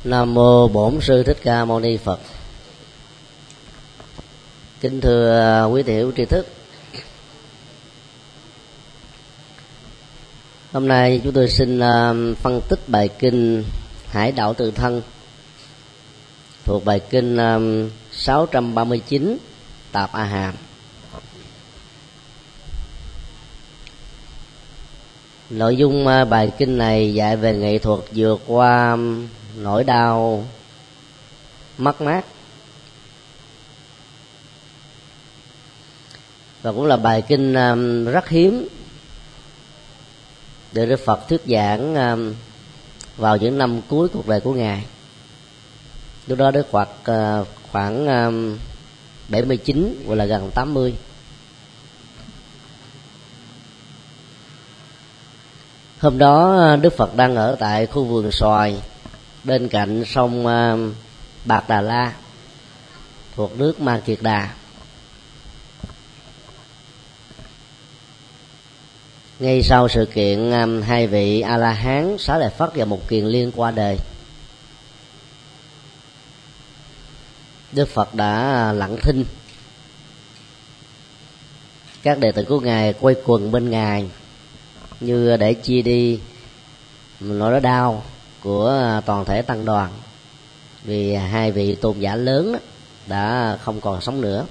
Nam mô Bổn Sư Thích Ca Mâu Ni Phật. Kính thưa quý thiểu tri thức, hôm nay chúng tôi xin phân tích bài kinh Hải Đạo Tự Thân thuộc bài kinh 639 Tạp A Hàm. Nội dung bài kinh này dạy về nghệ thuật vượt qua nỗi đau mất mát, và cũng là bài kinh rất hiếm để Đức Phật thuyết giảng vào những năm cuối cuộc đời của Ngài. Lúc đó Đức Phật khoảng 79 hoặc là gần 80. Hôm đó Đức Phật đang ở tại khu vườn xoài bên cạnh sông Bạc Đà La thuộc nước Ma Kiệt Đà. Ngay sau sự kiện hai vị A La Hán Xá Lợi Phất và Mục Kiền Liên qua đời, Đức Phật đã lặng thinh. Các đệ tử của Ngài quay quần bên Ngài như để chia đi nỗi đau của toàn thể tăng đoàn, vì hai vị tôn giả lớn đã không còn sống nữa.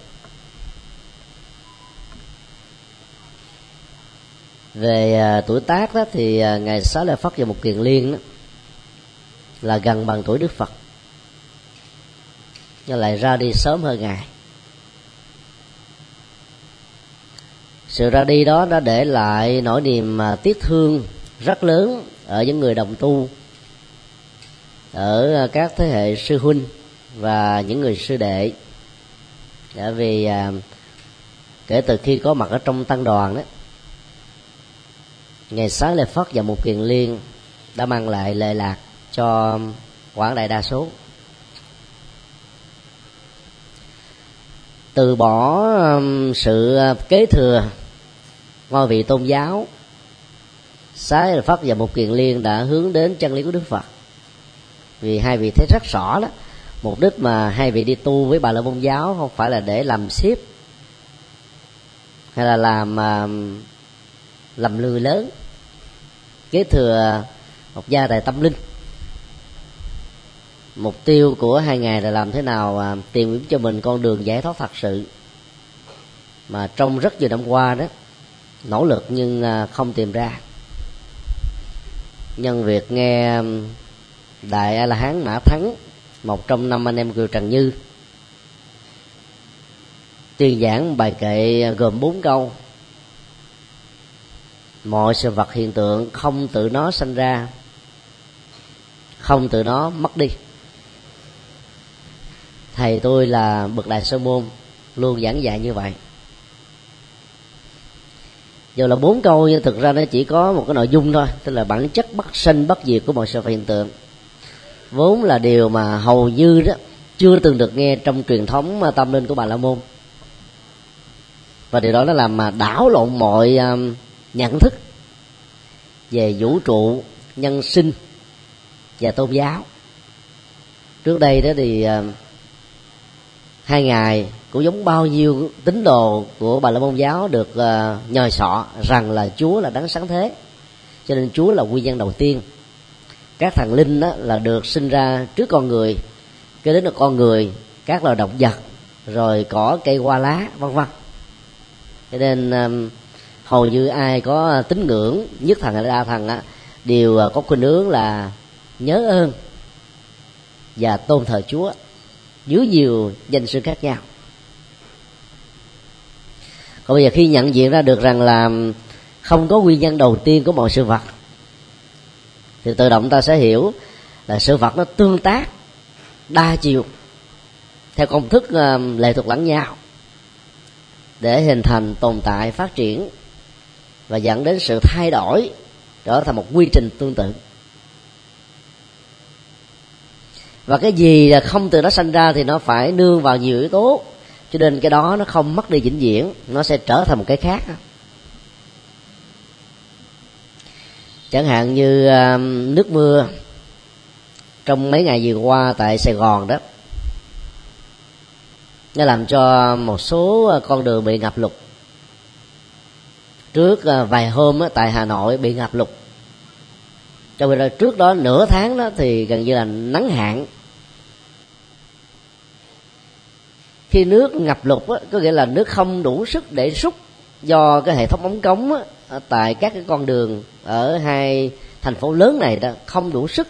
Về tuổi tác đó, thì ngài Xá Lợi Phất và Mục Kiền Liên đó là gần bằng tuổi Đức Phật, nhưng lại ra đi sớm hơn Ngài. Sự ra đi đó đã để lại nỗi niềm tiếc thương rất lớn ở những người đồng tu, ở các thế hệ sư huynh và những người sư đệ. Bởi vì kể từ khi có mặt ở trong tăng đoàn đó, ngài Xá Lợi Phất và Mục Kiền Liên đã mang lại lệ lạc cho quảng đại đa số. Từ bỏ sự kế thừa ngôi vị tôn giáo, Xá Lợi Phất và Mục Kiền Liên đã hướng đến chân lý của Đức Phật. Vì hai vị thấy rất rõ đó, mục đích mà hai vị đi tu với Bà La Môn giáo không phải là để làm ship hay là làm lười lớn, kế thừa một gia tài tâm linh. Mục tiêu của hai ngài là làm thế nào tìm kiếm cho mình con đường giải thoát thật sự, mà trong rất nhiều năm qua đó nỗ lực nhưng không tìm ra. Nhân việc nghe Đại A La Hán Mã Thắng, một trong 5 anh em Kiều Trần Như, tuyên giảng bài kệ gồm 4 câu: mọi sự vật hiện tượng không tự nó sanh ra, không tự nó mất đi. Thầy tôi là bậc đại sư môn luôn giảng dạy như vậy. Dù là 4 câu nhưng thực ra nó chỉ có một cái nội dung thôi, tức là bản chất bất sanh bất diệt của mọi sự vật hiện tượng, vốn là điều mà hầu như đó chưa từng được nghe trong truyền thống tâm linh của Bà La Môn. Và điều đó nó làm mà đảo lộn mọi nhận thức về vũ trụ, nhân sinh và tôn giáo. Trước đây đó thì hai ngài cũng giống bao nhiêu tín đồ của Bà La Môn giáo được nhồi sọ rằng là Chúa là đấng sáng thế, cho nên Chúa là nguyên nhân đầu tiên. Các thần linh đó là được sinh ra trước con người, kế đến là con người, các loài động vật, rồi cỏ cây hoa lá vân vân. Cho nên hầu như ai có tín ngưỡng nhất thần hay đa thần đều có khuynh hướng là nhớ ơn và tôn thờ Chúa dưới nhiều danh xưng khác nhau. Còn bây giờ khi nhận diện ra được rằng là không có nguyên nhân đầu tiên của mọi sự vật, thì tự động ta sẽ hiểu là sự vật nó tương tác đa chiều theo công thức lệ thuộc lẫn nhau để hình thành, tồn tại, phát triển và dẫn đến sự thay đổi trở thành một quy trình tương tự. Và cái gì là không từ nó sanh ra thì nó phải nương vào nhiều yếu tố, cho nên cái đó nó không mất đi vĩnh viễn, nó sẽ trở thành một cái khác. Chẳng hạn như nước mưa trong mấy ngày vừa qua tại Sài Gòn đó, nó làm cho một số con đường bị ngập lụt. Trước vài hôm tại Hà Nội bị ngập lụt, trong khi đó trước đó nửa tháng đó thì gần như là nắng hạn. Khi nước ngập lụt có nghĩa là nước không đủ sức để xúc, do cái hệ thống ống cống tại các cái con đường ở hai thành phố lớn này đó không đủ sức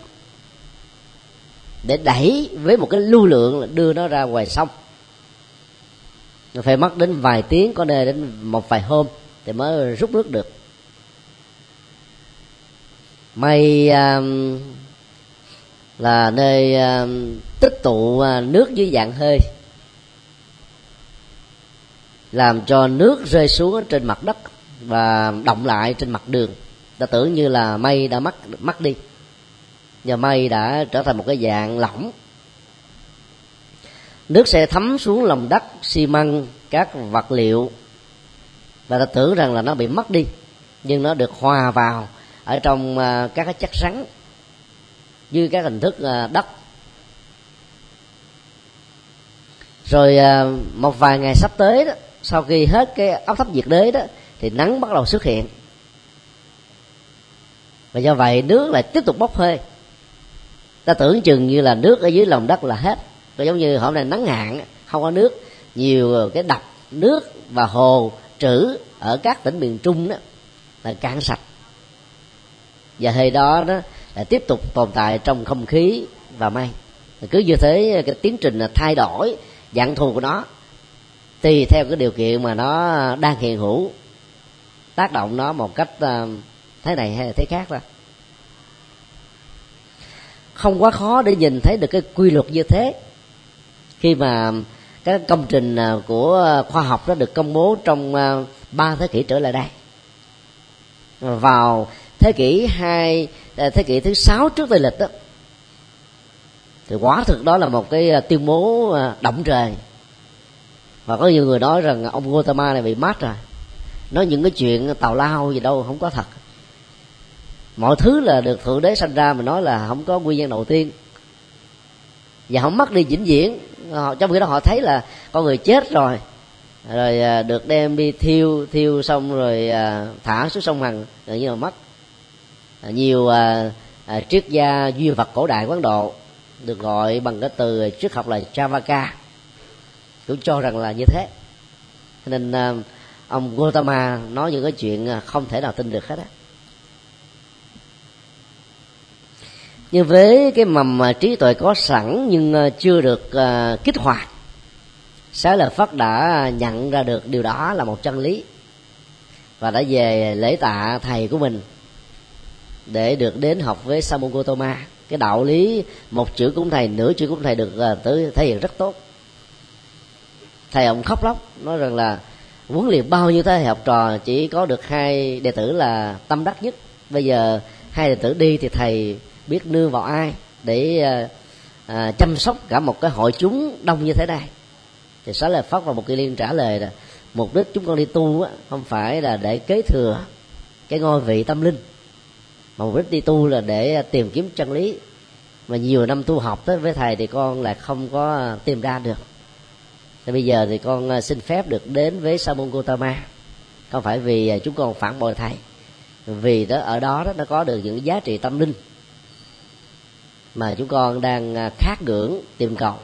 để đẩy với một cái lưu lượng đưa nó ra ngoài sông. Nó phải mất đến vài tiếng, có nơi đến một vài hôm thì mới rút nước được. May là nơi tích tụ nước dưới dạng hơi, làm cho nước rơi xuống trên mặt đất và đọng lại trên mặt đường. Ta tưởng như là mây đã mất đi, nhưng mây đã trở thành một cái dạng lỏng. Nước sẽ thấm xuống lòng đất, xi măng, các vật liệu, và ta tưởng rằng là nó bị mất đi, nhưng nó được hòa vào ở trong các cái chất rắn như các hình thức đất. Rồi một vài ngày sắp tới đó, sau khi hết cái áp thấp nhiệt đới đó, thì nắng bắt đầu xuất hiện, và do vậy nước lại tiếp tục bốc hơi. Ta tưởng chừng như là nước ở dưới lòng đất là hết, có giống như hôm nay nắng hạn không có nước, nhiều cái đập nước và hồ trữ ở các tỉnh miền Trung đó là cạn sạch, và hơi đó là tiếp tục tồn tại trong không khí và mây. Cứ như thế cái tiến trình là thay đổi dạng thù của nó tùy theo cái điều kiện mà nó đang hiện hữu, tác động nó một cách thế này hay là thế khác thôi. Không quá khó để nhìn thấy được cái quy luật như thế khi mà các công trình của khoa học đó được công bố trong 3 thế kỷ trở lại đây. Vào thế kỷ thứ 6 trước Tây lịch đó, thì quả thực đó là một cái tuyên bố động trời. Và có nhiều người nói rằng ông Gautama này bị mát rồi, nói những cái chuyện tào lao gì đâu không có thật. Mọi thứ là được Thượng Đế sanh ra, mà nói là không có nguyên nhân đầu tiên và không mất đi vĩnh viễn. Trong khi đó họ thấy là con người chết rồi được đem đi thiêu xong rồi thả xuống sông Hằng, tự nhiên là mất. Nhiều triết gia duy vật cổ đại của Ấn Độ được gọi bằng cái từ triết học là Charvaka cũng cho rằng là như thế. Nên ông Gautama nói những cái chuyện không thể nào tin được hết á. Nhưng với cái mầm trí tuệ có sẵn nhưng chưa được kích hoạt, Xá Lợi Phất đã nhận ra được điều đó là một chân lý, và đã về lễ tạ thầy của mình để được đến học với Sa môn Gautama. Cái đạo lý một chữ của thầy, nửa chữ của thầy được thể hiện rất tốt. Thầy ông khóc lóc nói rằng là huấn luyện bao nhiêu thế hệ học trò, chỉ có được 2 đệ tử là tâm đắc nhất. Bây giờ 2 đệ tử đi thì thầy biết nương vào ai để chăm sóc cả một cái hội chúng đông như thế này. Thì Xá Lợi Phất và Một Kiền Liên trả lời là mục đích chúng con đi tu á, không phải là để kế thừa cái ngôi vị tâm linh, mà mục đích đi tu là để tìm kiếm chân lý. Mà nhiều năm tu học tới với thầy thì con lại không có tìm ra được. Thì bây giờ thì con xin phép được đến với Sa môn Gautama, không phải vì chúng con phản bội thầy, vì đó ở đó nó có được những giá trị tâm linh mà chúng con đang khát ngưỡng tìm cầu.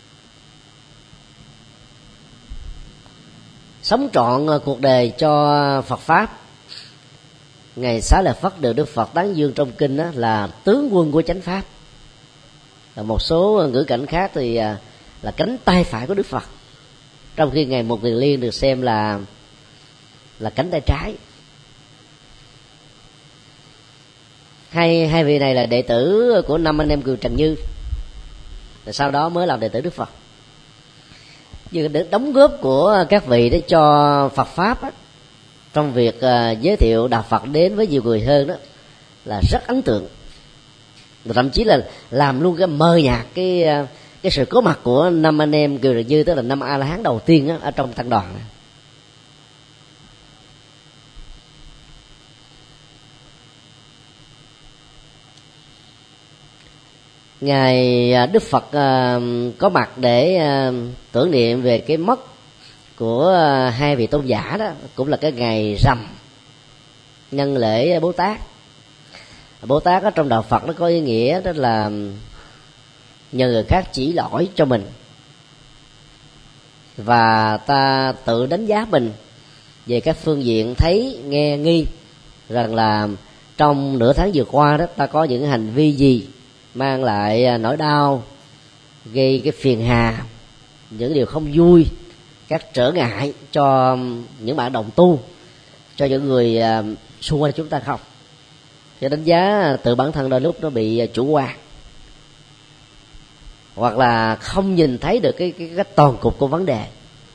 Sống trọn cuộc đời cho Phật pháp, ngày Xá Lợi Phất được Đức Phật tán dương trong kinh đó là tướng quân của chánh pháp. Một số ngữ cảnh khác thì là cánh tay phải của Đức Phật, trong khi ngày Một Kiền Liên được xem là cánh tay trái. Hai vị này là đệ tử của 5 anh em Kiều Trần Như, rồi sau đó mới làm đệ tử Đức Phật. Nhưng đóng góp của các vị để cho Phật pháp á, trong việc giới thiệu đạo Phật đến với nhiều người hơn đó là rất ấn tượng. Thậm chí là làm luôn cái mờ nhạt cái sự có mặt của 5 anh em Kiều Trần Như, tức là 5 A La Hán đầu tiên á, ở trong tăng đoàn này. Ngày Đức Phật có mặt để tưởng niệm về cái mất của hai vị tôn giả đó, cũng là cái ngày rằm nhân lễ Bố Tát. Bố Tát ở trong đạo Phật nó có ý nghĩa đó là nhờ người khác chỉ lỗi cho mình, và ta tự đánh giá mình về các phương diện thấy, nghe, nghi, rằng là trong nửa tháng vừa qua đó ta có những hành vi gì mang lại nỗi đau, gây cái phiền hà, những điều không vui, các trở ngại cho những bạn đồng tu, cho những người xung quanh chúng ta không. Cái đánh giá tự bản thân đôi lúc nó bị chủ quan, hoặc là không nhìn thấy được cái toàn cục của vấn đề.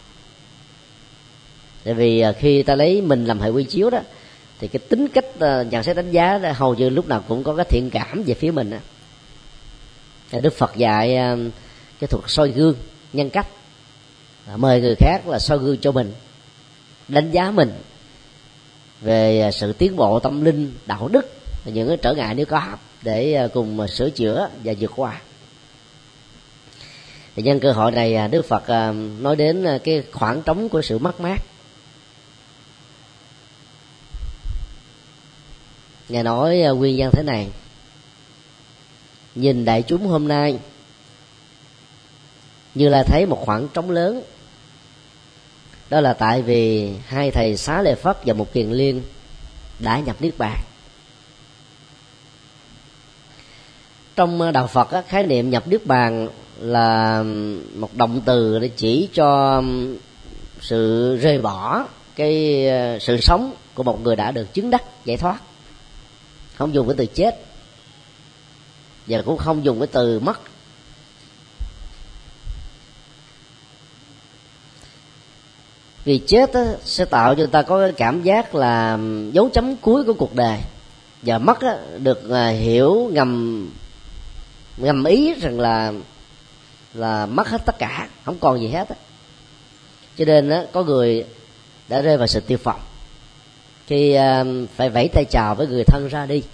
Tại vì khi ta lấy mình làm hệ quy chiếu đó, thì cái tính cách nhận xét đánh giá đó, hầu như lúc nào cũng có cái thiện cảm về phía mình đó. Đức Phật dạy cái thuật soi gương nhân cách, mời người khác là soi gương cho mình, đánh giá mình về sự tiến bộ tâm linh, đạo đức, những cái trở ngại nếu có, để cùng sửa chữa và vượt qua. Thì nhân cơ hội này Đức Phật nói đến cái khoảng trống của sự mất mát. Ngài nói nguyên văn thế này: nhìn đại chúng hôm nay, Như Lai thấy một khoảng trống lớn. Đó là tại vì hai thầy Xá Lợi Phất và Mục Kiền Liên đã nhập niết bàn. Trong đạo Phật khái niệm nhập niết bàn là một động từ để chỉ cho sự rời bỏ cái sự sống của một người đã được chứng đắc giải thoát. Không dùng cái từ chết, và cũng không dùng cái từ mất. Vì chết sẽ tạo cho ta có cái cảm giác là dấu chấm cuối của cuộc đời, và mất được hiểu ngầm ý rằng là mất hết tất cả, không còn gì hết. Cho nên có người đã rơi vào sự tiêu vọng khi phải vẫy tay chào với người thân ra đi.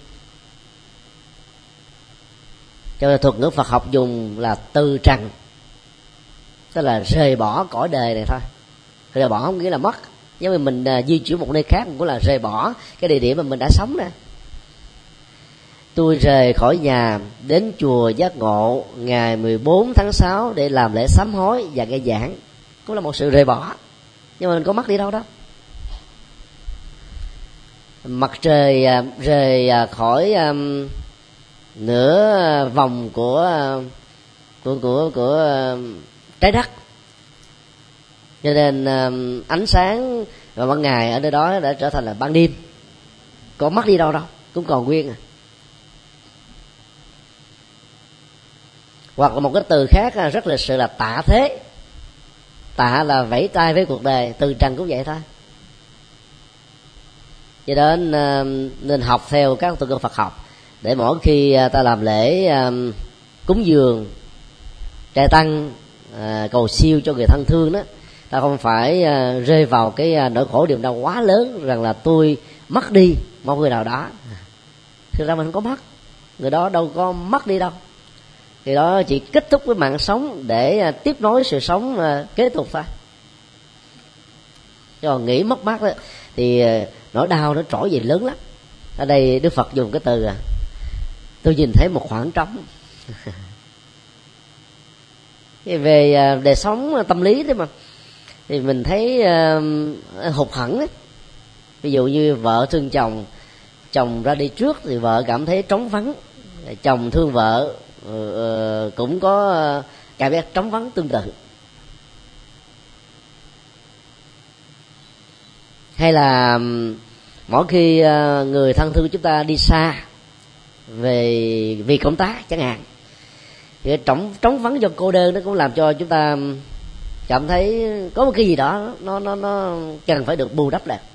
Cho nên thuật ngữ Phật học dùng là từ trần, tức là rời bỏ cõi đời này thôi. Rời bỏ không nghĩa là mất. Nếu mà mình di chuyển một nơi khác cũng là rời bỏ cái địa điểm mà mình đã sống nè. Tôi rời khỏi nhà đến chùa Giác Ngộ ngày 14 tháng 6 để làm lễ sám hối và nghe giảng, cũng là một sự rời bỏ. Nhưng mà mình có mất đi đâu đó. Mặt trời rời khỏi nửa vòng của trái đất, cho nên ánh sáng và ban ngày ở nơi đó đã trở thành là ban đêm. Có mất đi đâu đâu, cũng còn nguyên à. Hoặc là một cái từ khác rất lịch sự là tạ thế. Tạ là vẫy tay với cuộc đời, từ trần cũng vậy thôi. Cho nên nên học theo các tôn ngữ Phật học, để mỗi khi ta làm lễ cúng dường, trai tăng, cầu siêu cho người thân thương đó, ta không phải rơi vào cái nỗi khổ niềm đau quá lớn rằng là tôi mất đi một người nào đó. Thực ra mình không có mất, người đó đâu có mất đi đâu. Thì đó chỉ kết thúc với mạng sống để tiếp nối sự sống kế tục thôi. Chứ còn nghĩ mất mát đó, thì nỗi đau nó trỗi về lớn lắm. Ở đây Đức Phật dùng cái từ tôi nhìn thấy một khoảng trống. Về đời sống tâm lý thế mà, thì mình thấy hụt hẫng ấy. Ví dụ như vợ thương chồng, chồng ra đi trước thì vợ cảm thấy trống vắng, chồng thương vợ cũng có cảm giác trống vắng tương tự. Hay là mỗi khi người thân thương chúng ta đi xa vì công tác chẳng hạn, thì trống vắng do cô đơn nó cũng làm cho chúng ta cảm thấy có một cái gì đó nó cần phải được bù đắp lại.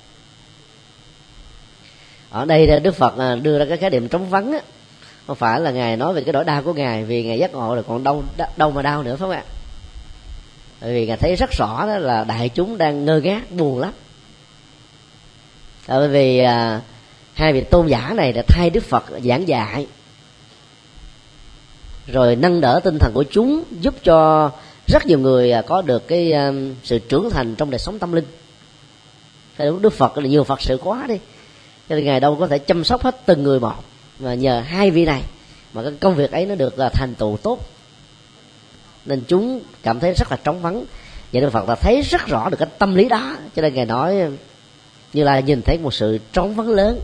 Ở đây Đức Phật đưa ra cái khái niệm trống vắng á, không phải là Ngài nói về cái nỗi đau của Ngài vì Ngài giác ngộ rồi còn đâu mà đau nữa, phải không ạ? Bởi vì Ngài thấy rất rõ đó là đại chúng đang ngơ ngác buồn lắm. Bởi vì hai vị tôn giả này đã thay Đức Phật giảng dạy rồi nâng đỡ tinh thần của chúng, giúp cho rất nhiều người có được cái sự trưởng thành trong đời sống tâm linh. Đức Phật là nhiều Phật sự quá đi, cho nên Ngài đâu có thể chăm sóc hết từng người một, mà nhờ hai vị này mà cái công việc ấy nó được thành tựu tốt, nên chúng cảm thấy rất là trống vắng. Và Đức Phật là thấy rất rõ được cái tâm lý đó, cho nên Ngài nói như là nhìn thấy một sự trống vắng lớn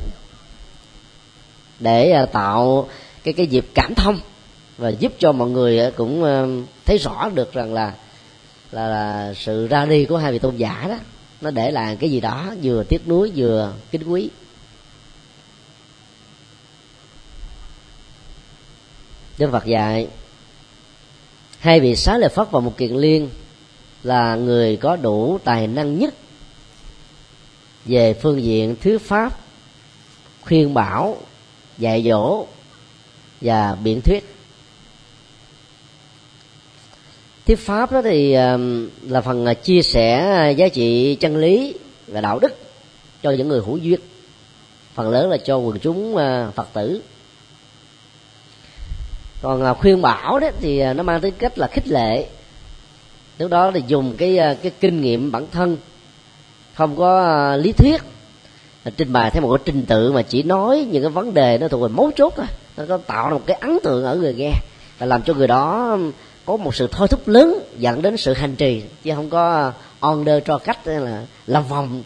để tạo cái dịp cảm thông, và giúp cho mọi người cũng thấy rõ được rằng là sự ra đi của hai vị tôn giả đó nó để lại cái gì đó vừa tiếc nuối vừa kính quý. Đức Phật dạy hai vị Xá Lợi Phất và Một Kiền Liên là người có đủ tài năng nhất về phương diện thuyết pháp, khuyên bảo, dạy dỗ và biện thuyết. Thuyết pháp đó thì là phần chia sẻ giá trị chân lý và đạo đức cho những người hữu duyên, phần lớn là cho quần chúng Phật tử. Còn khuyên bảo đó thì nó mang tính cách là khích lệ, lúc đó thì dùng cái kinh nghiệm bản thân, không có lý thuyết, trình bày theo một cái trình tự mà chỉ nói những cái vấn đề nó thuộc về mấu chốt thôi, nó có tạo ra một cái ấn tượng ở người nghe và làm cho người đó có một sự thôi thúc lớn dẫn đến sự hành trì, chứ không có order cho cách là làm vòng.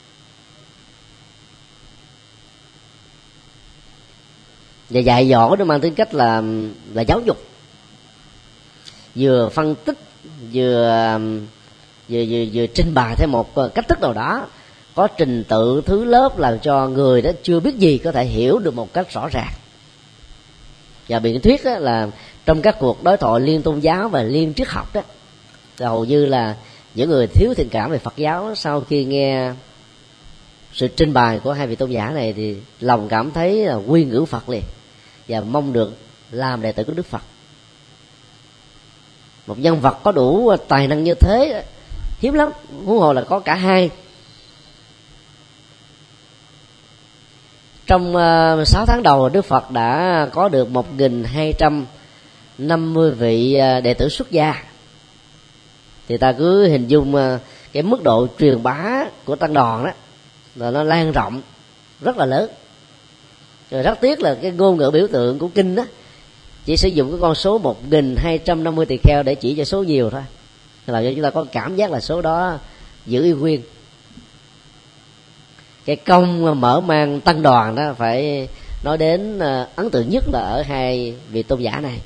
Và dạy dỗ nó mang tính cách là giáo dục, vừa phân tích vừa trình bày theo một cách thức nào đó, có trình tự thứ lớp làm cho người đó chưa biết gì có thể hiểu được một cách rõ ràng. Và biện thuyết đó là trong các cuộc đối thoại liên tôn giáo và liên triết học đó, hầu như là những người thiếu thiện cảm về Phật giáo sau khi nghe sự trình bày của hai vị tôn giả này thì lòng cảm thấy là quy ngưỡng Phật liền và mong được làm đệ tử của Đức Phật. Một nhân vật có đủ tài năng như thế hiếm lắm, huống hồ là có cả hai. Trong 6 tháng đầu, Đức Phật đã có được 1.250 vị đệ tử xuất gia. Thì ta cứ hình dung cái mức độ truyền bá của tăng đoàn đó là nó lan rộng rất là lớn. Rồi rất tiếc là cái ngôn ngữ biểu tượng của kinh đó chỉ sử dụng cái con số 1.250 tỳ kheo để chỉ cho số nhiều thôi, làm cho chúng ta có cảm giác là số đó giữ y nguyên. Cái công mở mang tăng đoàn đó phải nói đến ấn tượng nhất là ở hai vị tôn giả này.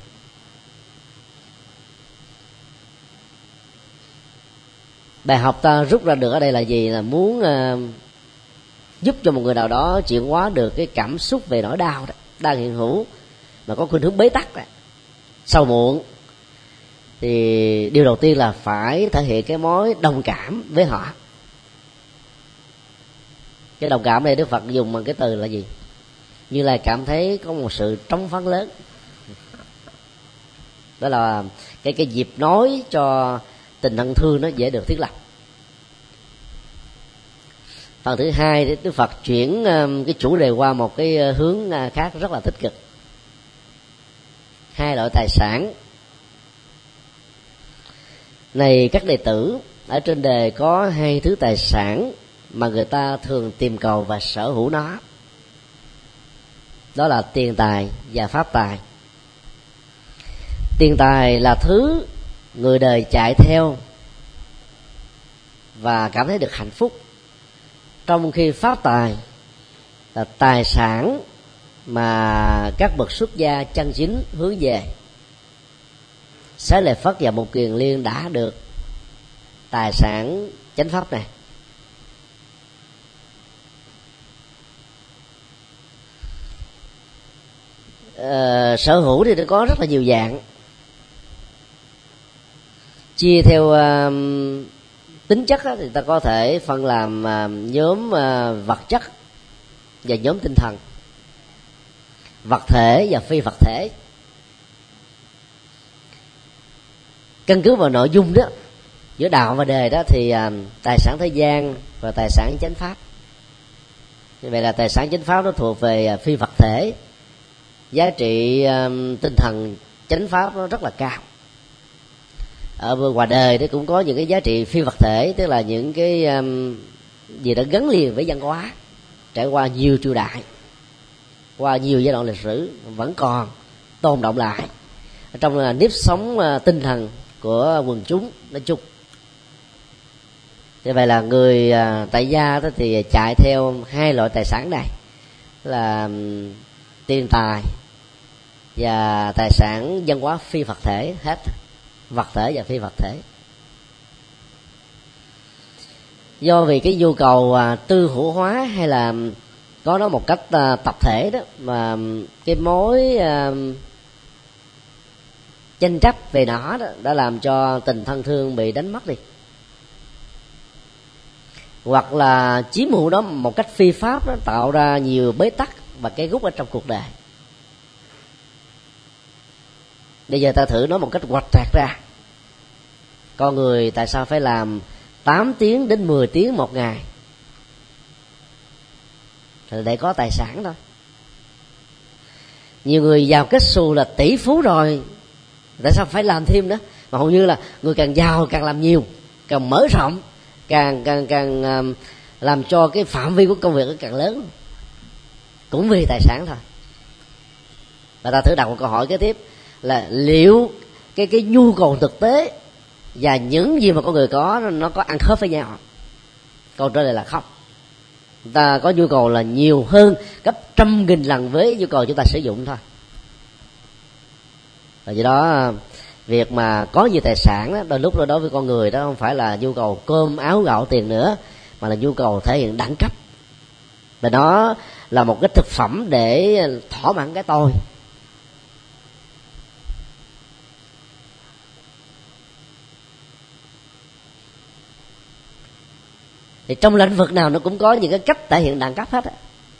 Bài học ta rút ra được ở đây là gì? Là muốn giúp cho một người nào đó chuyển hóa được cái cảm xúc về nỗi đau đó, đang hiện hữu mà có khuynh hướng bế tắc đó, sâu muộn, thì điều đầu tiên là phải thể hiện cái mối đồng cảm với họ. Cái đồng cảm này Đức Phật dùng bằng cái từ là gì? Như là cảm thấy có một sự trống vắng lớn. Đó là cái dịp nói cho tình thân thương nó dễ được thiết lập. Phần thứ hai thì Đức Phật chuyển cái chủ đề qua một cái hướng khác rất là tích cực. Hai loại tài sản này, các đệ tử ở trên đề có hai thứ tài sản mà người ta thường tìm cầu và sở hữu nó, đó là tiền tài và pháp tài. Tiền tài là thứ người đời chạy theo và cảm thấy được hạnh phúc, trong khi pháp tài là tài sản mà các bậc xuất gia chân chính hướng về. Xá Lợi Phất và Một Kiền Liên đã được tài sản chánh pháp này. Sở hữu thì nó có rất là nhiều dạng, chia theo tính chất thì ta có thể phân làm nhóm vật chất và nhóm tinh thần, vật thể và phi vật thể. Căn cứ vào nội dung đó, giữa đạo và đề đó, thì tài sản thế gian và tài sản chánh pháp. Như vậy là tài sản chánh pháp nó thuộc về phi vật thể, giá trị tinh thần chánh pháp nó rất là cao. Ở ngoài đời thì cũng có những cái giá trị phi vật thể, tức là những cái gì đã gắn liền với văn hóa, trải qua nhiều triều đại, qua nhiều giai đoạn lịch sử vẫn còn tồn động lại trong là nếp sống tinh thần của quần chúng nói chung. Như vậy là người tại gia đó thì chạy theo hai loại tài sản này là tiền tài và tài sản văn hóa phi vật thể hết, vật thể và phi vật thể. Do vì cái nhu cầu tư hữu hóa hay là có nó một cách tập thể đó, mà cái mối tranh chấp về nó đó đã làm cho tình thân thương bị đánh mất đi, hoặc là chiếm hữu đó một cách phi pháp, đó tạo ra nhiều bế tắc và cái gút ở trong cuộc đời. Bây giờ ta thử nói một cách hoạch rạc ra, con người tại sao phải làm 8 tiếng đến 10 tiếng một ngày? Để có tài sản thôi. Nhiều người giàu kết xù là tỷ phú rồi, tại sao phải làm thêm nữa? Mà hầu như là người càng giàu càng làm nhiều, càng mở rộng, càng làm cho cái phạm vi của công việc nó càng lớn, cũng vì tài sản thôi. Và ta thử đặt một câu hỏi kế tiếp là liệu cái nhu cầu thực tế và những gì mà con người có nó có ăn khớp với nhau? Câu trả lời là không. Ta có nhu cầu là nhiều hơn gấp 100.000 lần với nhu cầu chúng ta sử dụng thôi. Và do đó việc mà có nhiều tài sản đó, đôi lúc đó đối với con người đó không phải là nhu cầu cơm áo gạo tiền nữa, mà là nhu cầu thể hiện đẳng cấp. Và nó là một cái thực phẩm để thỏa mãn cái tôi. Thì trong lĩnh vực nào nó cũng có những cái cách thể hiện đẳng cấp hết á.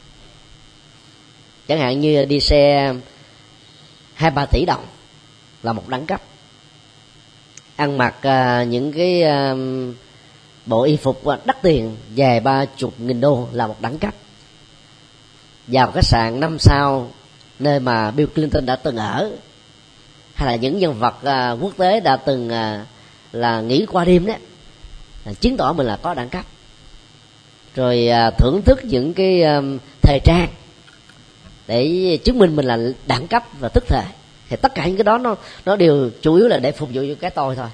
Chẳng hạn như đi xe 2-3 tỷ đồng là một đẳng cấp, ăn mặc những cái bộ y phục đắt tiền vài 30.000 đô là một đẳng cấp, vào khách sạn 5 sao nơi mà Bill Clinton đã từng ở, hay là những nhân vật quốc tế đã từng là nghỉ qua đêm đó, chứng tỏ mình là có đẳng cấp. Rồi thưởng thức những cái thời trang để chứng minh mình là đẳng cấp và tức thời. Thì tất cả những cái đó nó đều chủ yếu là để phục vụ cho cái tôi thôi.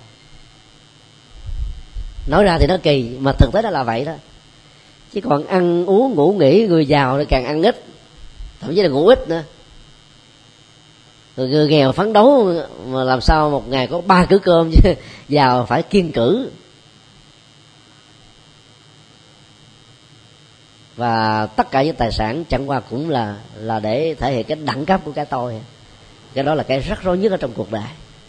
Nói ra thì nó kỳ, mà thực tế nó là vậy đó. Chứ còn ăn uống ngủ nghỉ, người giàu thì càng ăn ít, thậm chí là ngủ ít nữa. Người nghèo phấn đấu mà làm sao một ngày có 3 cữ cơm, chứ giàu phải kiêng cữ. Và tất cả những tài sản chẳng qua cũng là để thể hiện cái đẳng cấp của cái tôi. Cái đó là cái rắc rối nhất ở trong cuộc đời.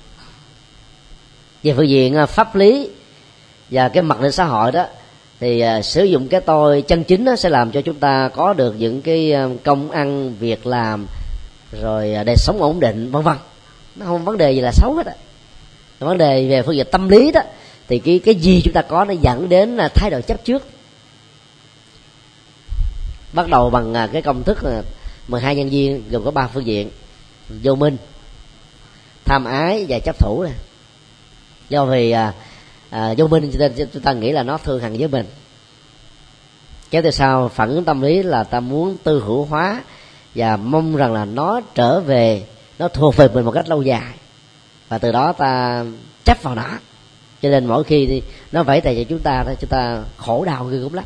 Về phương diện pháp lý và cái mặt lên xã hội đó, thì sử dụng cái tôi chân chính đó sẽ làm cho chúng ta có được những cái công ăn việc làm, rồi đời sống ổn định, vân vân. Nó không vấn đề gì là xấu hết á. Vấn đề về phương diện tâm lý đó, thì cái gì chúng ta có nó dẫn đến là thái độ chấp trước. Bắt đầu bằng cái công thức 12 nhân viên gồm có 3 phương diện: vô minh, tham ái và chấp thủ này. Do vì vô minh cho nên chúng ta nghĩ là nó thương hằng với mình. Kéo theo sau phản ứng tâm lý là ta muốn tư hữu hóa và mong rằng là nó trở về, nó thuộc về mình một cách lâu dài, và từ đó ta chấp vào nó. Cho nên mỗi khi nó vẫy tay cho chúng ta khổ đau ghê gớm lắm.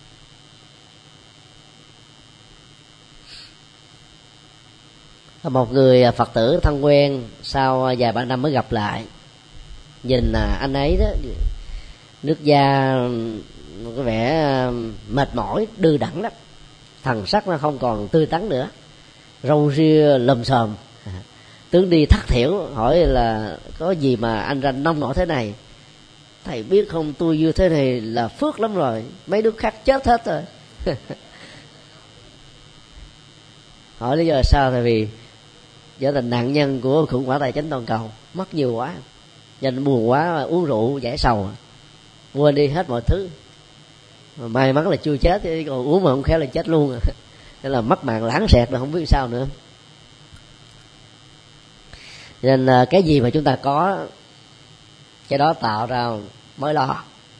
Một người Phật tử thân quen sau vài ba năm mới gặp lại, nhìn anh ấy đó, nước da có vẻ mệt mỏi, đư đẳng lắm, thần sắc nó không còn tươi tắn nữa, râu ria lồm xồm, tướng đi thất thiểu. Hỏi là có gì mà anh ra nông nổi thế này? Thầy biết không, tôi như thế này là phước lắm rồi, mấy đứa khác chết hết rồi. Hỏi lý do là sao? Tại vì trở thành nạn nhân của khủng hoảng tài chính toàn cầu, mất nhiều quá, cho nên buồn quá uống rượu giải sầu, quên đi hết mọi thứ. Mà may mắn là chưa chết, chứ còn uống mà không khéo là chết luôn. Nên là mất mạng lãng xẹt là không biết sao nữa. Nên cái gì mà chúng ta có, cái đó tạo ra mới lo.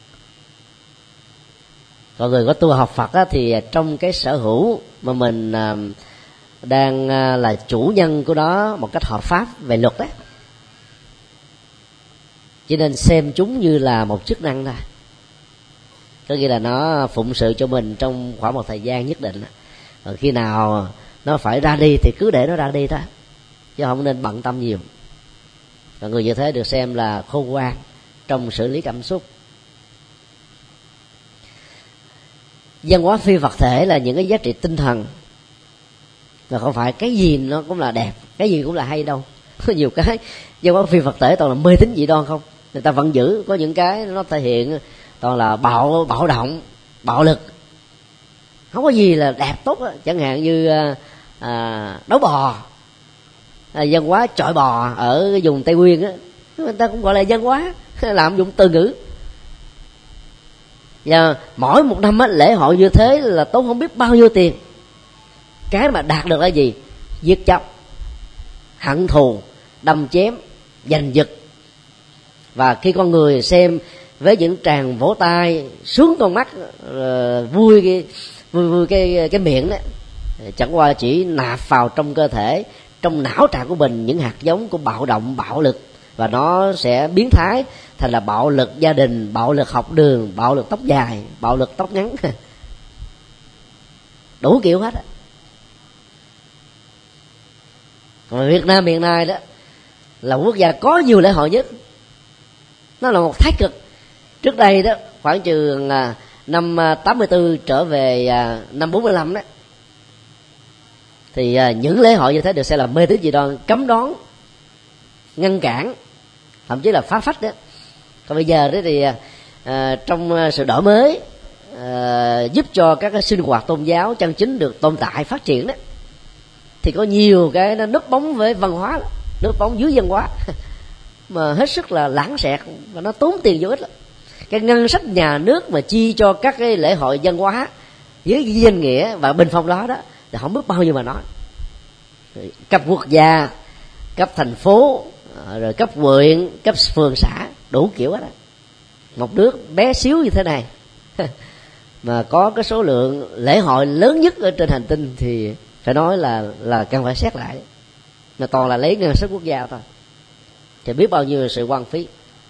Còn người có tu học Phật á, thì trong cái sở hữu mà mình đang là chủ nhân của nó một cách hợp pháp về luật đấy, cho nên xem chúng như là một chức năng thôi. Có nghĩa là nó phụng sự cho mình trong khoảng một thời gian nhất định, rồi khi nào nó phải ra đi thì cứ để nó ra đi thôi, chứ không nên bận tâm nhiều. Và người như thế được xem là khôn ngoan trong xử lý cảm xúc. Văn hóa phi vật thể là những cái giá trị tinh thần, và không phải cái gì nó cũng là đẹp, cái gì cũng là hay đâu. Có nhiều cái văn hóa phi vật thể toàn là mê tín dị đoan không, người ta vẫn giữ. Có những cái nó thể hiện toàn là bạo động, bạo lực, không có gì là đẹp tốt đó. Chẳng hạn như đấu bò, văn hóa chọi bò ở cái vùng Tây Nguyên á, người ta cũng gọi là văn hóa, lạm dụng từ ngữ. Và mỗi một năm á, lễ hội như thế là tốn không biết bao nhiêu tiền. Cái mà đạt được là gì? Giết chóc, hận thù, đâm chém, giành giật. Và khi con người xem với những tràng vỗ tay, sướng con mắt, vui cái miệng đó, chẳng qua chỉ nạp vào trong cơ thể, trong não trạng của mình những hạt giống của bạo động, bạo lực, và nó sẽ biến thái thành là bạo lực gia đình, bạo lực học đường, bạo lực tóc dài, bạo lực tóc ngắn, đủ kiểu hết. Còn Việt Nam hiện nay đó là quốc gia có nhiều lễ hội nhất, nó là một thái cực. Trước đây đó, khoảng chừng năm 84 trở về năm 45 đó, thì những lễ hội như thế được xem là mê tín dị đoan, cấm đoán, ngăn cản, thậm chí là phá phách đó. Còn bây giờ đó thì trong sự đổi mới, giúp cho các cái sinh hoạt tôn giáo chân chính được tồn tại, phát triển đó, thì có nhiều cái nó núp bóng với văn hóa đó, núp bóng dưới văn hóa mà hết sức là lãng xẹt, và nó tốn tiền vô ích lắm. Cái ngân sách nhà nước mà chi cho các cái lễ hội văn hóa với cái danh nghĩa và bình phong đó thì không biết bao nhiêu mà nói. Cấp quốc gia, cấp thành phố, rồi cấp huyện, cấp phường xã, đủ kiểu hết đó. Một nước bé xíu như thế này mà có cái số lượng lễ hội lớn nhất ở trên hành tinh thì phải nói là cần phải xét lại. Mà toàn là lấy ngân sách quốc gia thôi, thì biết bao nhiêu sự hoang phí.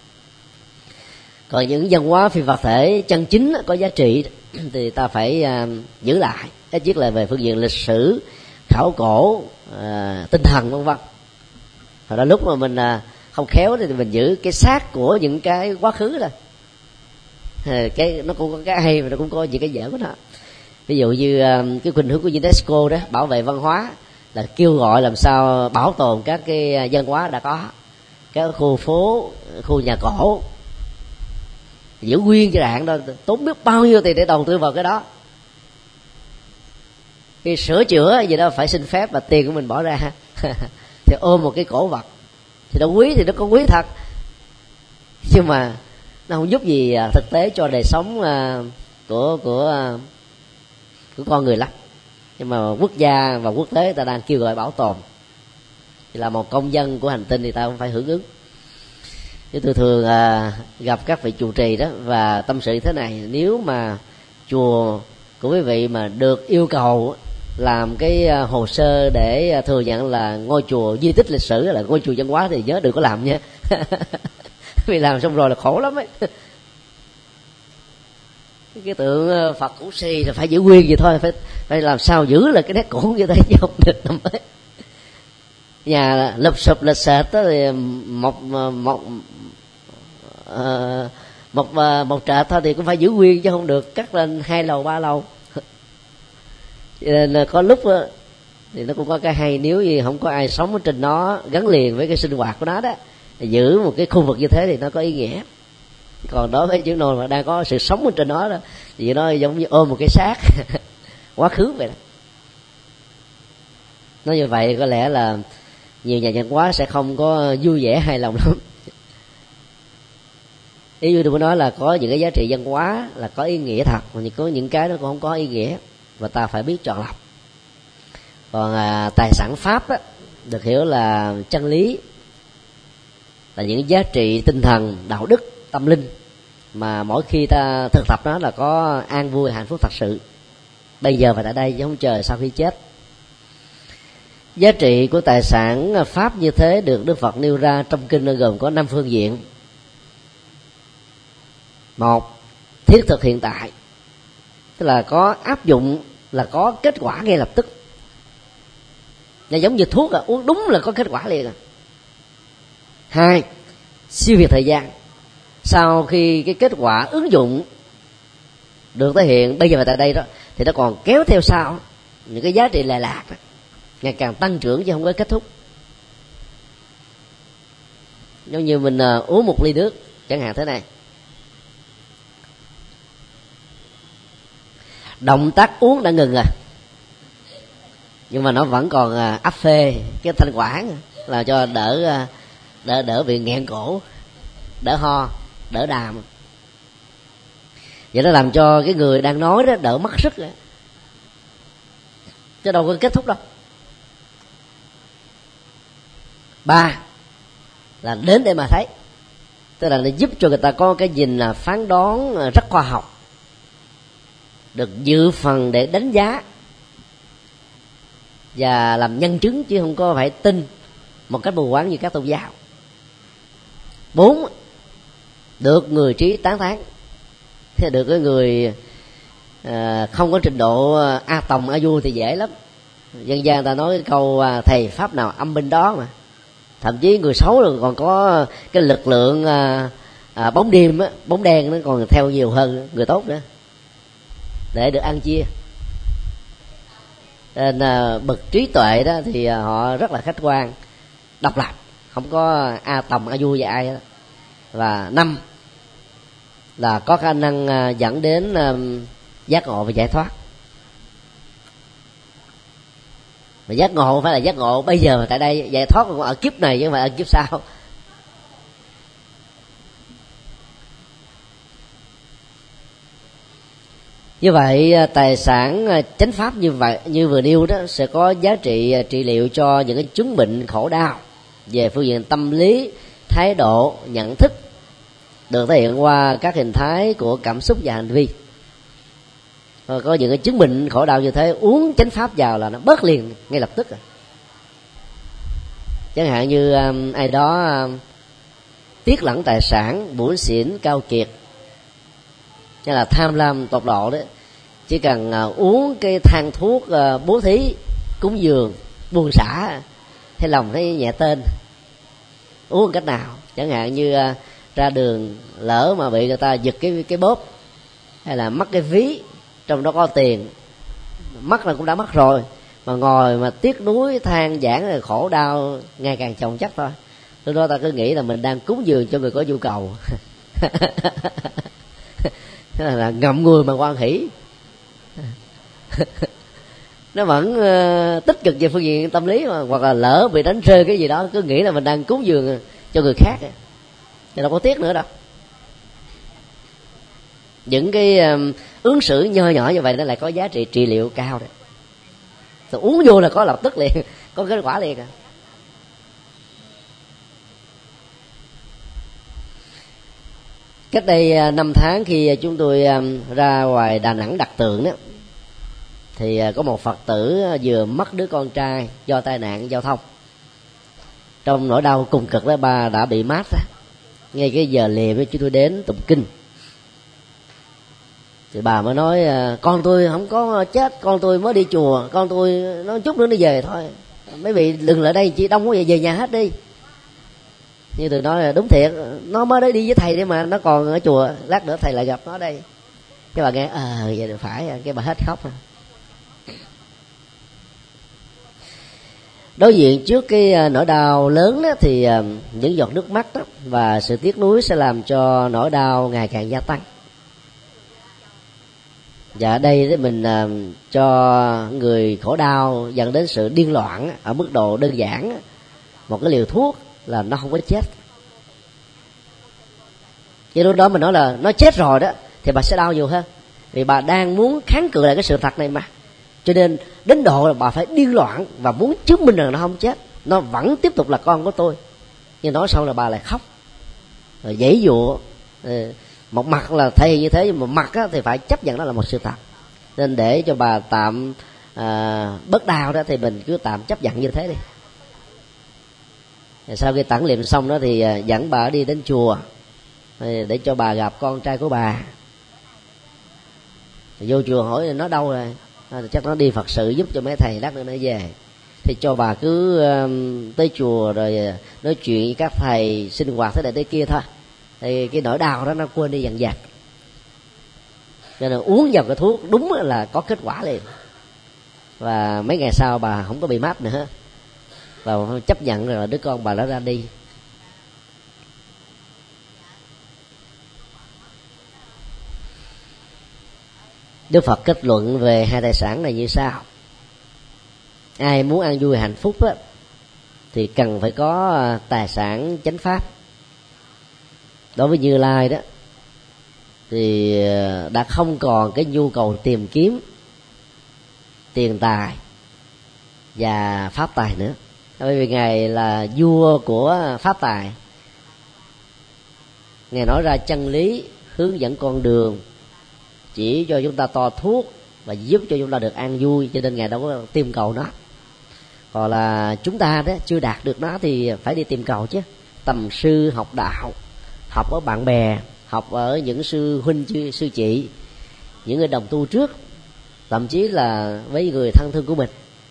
Còn những văn hóa phi vật thể chân chính có giá trị thì ta phải giữ lại, ít nhất là về phương diện lịch sử, khảo cổ, tinh thần vân vân. Hồi đó lúc mà mình không khéo thì mình giữ cái xác của những cái quá khứ thôi. Cái nó cũng có cái hay mà nó cũng có những cái dở của nó. Ví dụ như cái khuynh hướng của UNESCO đó, bảo vệ văn hóa, là kêu gọi làm sao bảo tồn các cái văn hóa đã có, các khu phố, khu nhà cổ, giữ nguyên cho đạn đó, tốn biết bao nhiêu tiền để đầu tư vào cái đó. Khi sửa chữa gì đó phải xin phép, và tiền của mình bỏ ra thì ôm một cái cổ vật thì nó quý, thì nó có quý thật, nhưng mà nó không giúp gì thực tế cho đời sống của con người lắm. Nhưng mà quốc gia và quốc tế ta đang kêu gọi bảo tồn, thì là một công dân của hành tinh thì ta cũng phải hưởng ứng. Chứ tôi thường gặp các vị trụ trì đó và tâm sự thế này: nếu mà chùa của quý vị mà được yêu cầu làm cái hồ sơ để thừa nhận là ngôi chùa di tích lịch sử, là ngôi chùa văn hóa, thì nhớ đừng có làm nha vì làm xong rồi là khổ lắm ấy. Cái tượng Phật Củ Xì là phải giữ nguyên vậy thôi, phải làm sao giữ là cái nét cũ như thế chứ không được nằm ấy. Nhà lụp sụp lịch sệt đó thì một trệt thôi thì cũng phải giữ nguyên, chứ không được cắt lên 2 lầu 3 lầu. Nên có lúc đó, thì nó cũng có cái hay, nếu như không có ai sống ở trên nó gắn liền với cái sinh hoạt của nó đó, thì giữ một cái khu vực như thế thì nó có ý nghĩa. Còn đối với những nơi mà đang có sự sống ở trên nó đó, thì nó giống như ôm một cái xác quá khứ vậy đó. Nói như vậy có lẽ là nhiều nhà văn hóa sẽ không có vui vẻ hài lòng lắm. Ý như tôi muốn nói là có những cái giá trị văn hóa là có ý nghĩa thật, nhưng có những cái nó cũng không có ý nghĩa, và ta phải biết chọn lọc. Còn tài sản pháp á, được hiểu là chân lý, là những giá trị tinh thần, đạo đức, tâm linh mà mỗi khi ta thực tập nó là có an vui, hạnh phúc thật sự bây giờ và tại đây, chứ không chờ sau khi chết. Giá trị của tài sản pháp như thế được Đức Phật nêu ra trong kinh gồm có 5 phương diện. Một, thiết thực hiện tại, tức là có áp dụng, là có kết quả ngay lập tức. Nó giống như thuốc, uống đúng là có kết quả liền. Hai, siêu việt thời gian, sau khi cái kết quả ứng dụng được thể hiện bây giờ và tại đây đó, thì nó còn kéo theo sau những cái giá trị lệ lạc đó, ngày càng tăng trưởng chứ không có kết thúc. Giống như mình uống một ly nước chẳng hạn thế này, động tác uống đã ngừng rồi, nhưng mà nó vẫn còn áp phê cái thanh quản, là cho đỡ bị nghẹn cổ, đỡ ho, đỡ đàm. Vậy nó làm cho cái người đang nói đó đỡ mất sức rồi, chứ đâu có kết thúc đâu. Ba là đến để mà thấy, tức là nó giúp cho người ta có cái nhìn là phán đoán rất khoa học, được dự phần để đánh giá và làm nhân chứng, chứ không có phải tin một cách mù quáng như các tôn giáo. 4, được người trí tán thán, thế được cái người không có trình độ a tòng a vua thì dễ lắm. Dân gian ta nói cái câu thầy pháp nào âm binh đó mà. Thậm chí người xấu rồi còn có cái lực lượng bóng đêm á, bóng đen nó còn theo nhiều hơn người tốt nữa, để được ăn chia. Nên bậc trí tuệ đó thì họ rất là khách quan, độc lập, không có a tòng a vua với ai đó. Và 5 là có khả năng dẫn đến giác ngộ và giải thoát. Mà giác ngộ không phải là giác ngộ bây giờ tại đây, giải thoát còn ở kiếp này chứ không phải ở kiếp sau. Như vậy tài sản chánh pháp như vậy, như vừa nêu đó, sẽ có giá trị trị liệu cho những cái chứng bệnh khổ đau về phương diện tâm lý, thái độ, nhận thức, được thể hiện qua các hình thái của cảm xúc và hành vi. Có những cái chứng bệnh khổ đau như thế, uống chánh pháp vào là nó bớt liền ngay lập tức. Chẳng hạn như ai đó tiếc lẫn tài sản, bủn xỉn cao kiệt, hay là tham lam tột độ đấy, chỉ cần uống cái thang thuốc bố thí, cúng dường, buông xả, thấy lòng thấy nhẹ tên. Uống cách nào? Chẳng hạn như ra đường lỡ mà bị người ta giật cái bóp, hay là mất cái ví trong đó có tiền, mất là cũng đã mất rồi, mà ngồi mà tiếc nuối than vãn là khổ đau ngày càng chồng chất thôi. Lúc đó ta cứ nghĩ là mình đang cúng dường cho người có nhu cầu. Là ngậm ngùi mà hoan hỉ. Nó vẫn tích cực về phương diện tâm lý mà, hoặc là lỡ bị đánh rơi cái gì đó cứ nghĩ là mình đang cúng dường cho người khác, thì đâu có tiếc nữa đâu. Những cái ứng xử nho nhỏ như vậy nó lại có giá trị trị liệu cao đấy. Rồi uống vô là có lập tức liền, có kết quả liền. Cách đây 5 tháng khi chúng tôi ra ngoài Đà Nẵng đặt tượng đó, thì có một Phật tử vừa mất đứa con trai do tai nạn giao thông. Trong nỗi đau cùng cực đó, bà đã bị mát ra. Ngay cái giờ liệm chúng tôi đến tụng kinh, thì bà mới nói con tôi không có chết, con tôi mới đi chùa, con tôi nói chút nữa nó về thôi, mấy vị đừng lại đây, chị đông quá về nhà hết đi. Như tôi nói là đúng thiệt, nó mới đấy đi với thầy đấy mà, nó còn ở chùa, lát nữa thầy lại gặp nó đây. Cái bà nghe vậy là phải, cái bà hết khóc. Đối diện trước cái nỗi đau lớn đó, thì những giọt nước mắt đó và sự tiếc nuối sẽ làm cho nỗi đau ngày càng gia tăng. Và ở đây mình cho người khổ đau dẫn đến sự điên loạn ở mức độ đơn giản, một cái liều thuốc là nó không có chết. Chứ lúc đó mình nói là nó chết rồi đó, thì bà sẽ đau nhiều hơn, vì bà đang muốn kháng cự lại cái sự thật này mà. Cho nên đến độ là bà phải điên loạn và muốn chứng minh rằng nó không chết, nó vẫn tiếp tục là con của tôi. nhưng nói xong là bà lại khóc rồi giãy giụa. Một mặt là thể hiện như thế, nhưng một mặt thì phải chấp nhận đó là một sự thật. Nên để cho bà tạm bớt đau đó thì mình cứ tạm chấp nhận như thế đi. Sau khi tản liệm xong đó thì dẫn bà đi đến chùa để cho bà gặp con trai của bà. Vô chùa hỏi nó đâu rồi, chắc nó đi Phật sự giúp cho mấy thầy, lát nữa nó về. Thì cho bà cứ tới chùa rồi nói chuyện với các thầy, sinh hoạt thế này thế kia thôi, thì cái nỗi đau đó nó quên đi dần dần. Cho nên uống vào cái thuốc đúng là có kết quả liền. Và mấy ngày sau bà không có bị mát nữa, và chấp nhận là đứa con bà đã ra đi. Đức Phật kết luận về hai tài sản này như sau: ai muốn an vui hạnh phúc á, thì cần phải có tài sản chánh pháp. Đối với Như Lai đó thì đã không còn cái nhu cầu tìm kiếm tiền tài và pháp tài nữa, bởi vì Ngài là vua của pháp tài. Ngài nói ra chân lý, hướng dẫn con đường, chỉ cho chúng ta to thuốc và giúp cho chúng ta được an vui, cho nên Ngài đâu có tìm cầu nó. Còn là chúng ta đó chưa đạt được nó thì phải đi tìm cầu chứ. Tầm sư học đạo, học ở bạn bè, học ở những sư huynh sư chị, những người đồng tu trước, thậm chí là với người thân thương của mình.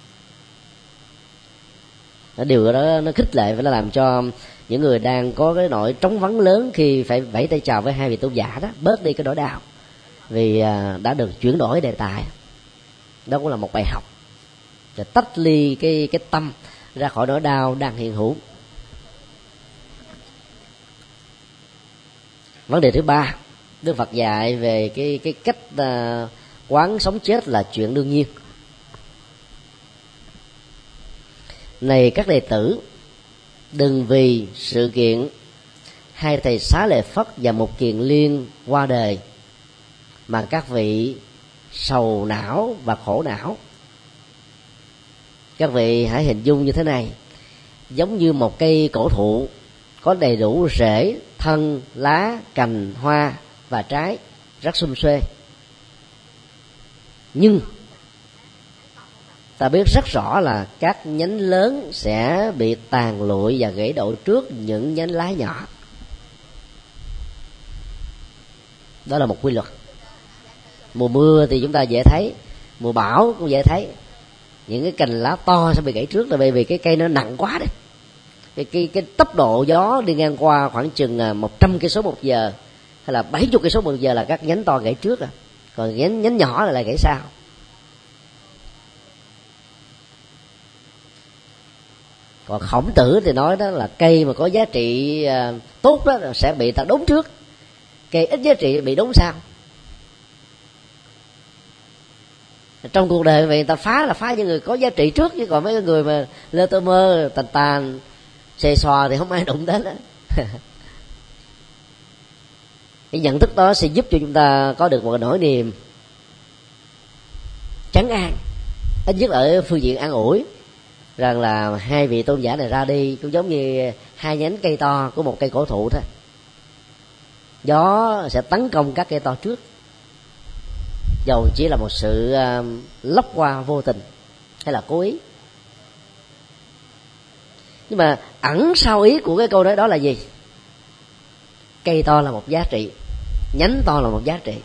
Điều đó nó khích lệ và nó làm cho những người đang có cái nỗi trống vắng lớn khi phải vẫy tay chào với hai vị tôn giả đó bớt đi cái nỗi đau, vì đã được chuyển đổi đề tài. Đó cũng là một bài học để tách ly cái tâm ra khỏi nỗi đau đang hiện hữu. Vấn đề thứ ba, Đức Phật dạy về cái cách quán sống chết là chuyện đương nhiên. Này các đệ tử, đừng vì sự kiện hai thầy Xá Lợi Phất và Mục Kiền Liên qua đời mà các vị sầu não và khổ não. Các vị hãy hình dung như thế này: giống như một cây cổ thụ có đầy đủ rễ, thân, lá, cành, hoa và trái, rất sum xuê. Nhưng ta biết rất rõ là các nhánh lớn sẽ bị tàn lụi và gãy đổ trước những nhánh lá nhỏ. Đó là một quy luật. Mùa mưa thì chúng ta dễ thấy, mùa bão cũng dễ thấy. Những cái cành lá to sẽ bị gãy trước là bởi vì cái cây nó nặng quá đấy. Cái tốc độ gió đi ngang qua khoảng chừng 100 cây số một giờ hay là 70 cây số một giờ là các nhánh to gãy trước à. Còn nhánh nhỏ là lại gãy sau. Còn Khổng Tử thì nói đó là cây mà có giá trị tốt đó sẽ bị ta đốn trước, cây ít giá trị bị đốn sau. Trong cuộc đời vậy, người ta phá là phá những người có giá trị trước, chứ còn mấy cái người mà lơ tơ mơ tàn xề xòa thì không ai đụng đến đó. Cái nhận thức đó sẽ giúp cho chúng ta có được một nỗi niềm trấn an, ít nhất ở phương diện an ủi, rằng là hai vị tôn giả này ra đi cũng giống như hai nhánh cây to của một cây cổ thụ thôi. Gió sẽ tấn công các cây to trước, dầu chỉ là một sự lốc qua vô tình hay là cố ý. Nhưng mà ẩn sau ý của cái câu nói đó là gì? Cây to là một giá trị, nhánh to là một giá trị.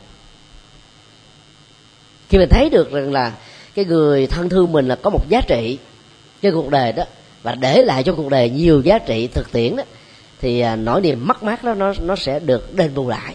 Khi mình thấy được rằng là cái người thân thương mình là có một giá trị trên cuộc đời đó, và để lại cho cuộc đời nhiều giá trị thực tiễn đó, thì nỗi niềm mất mát đó nó sẽ được đền bù lại.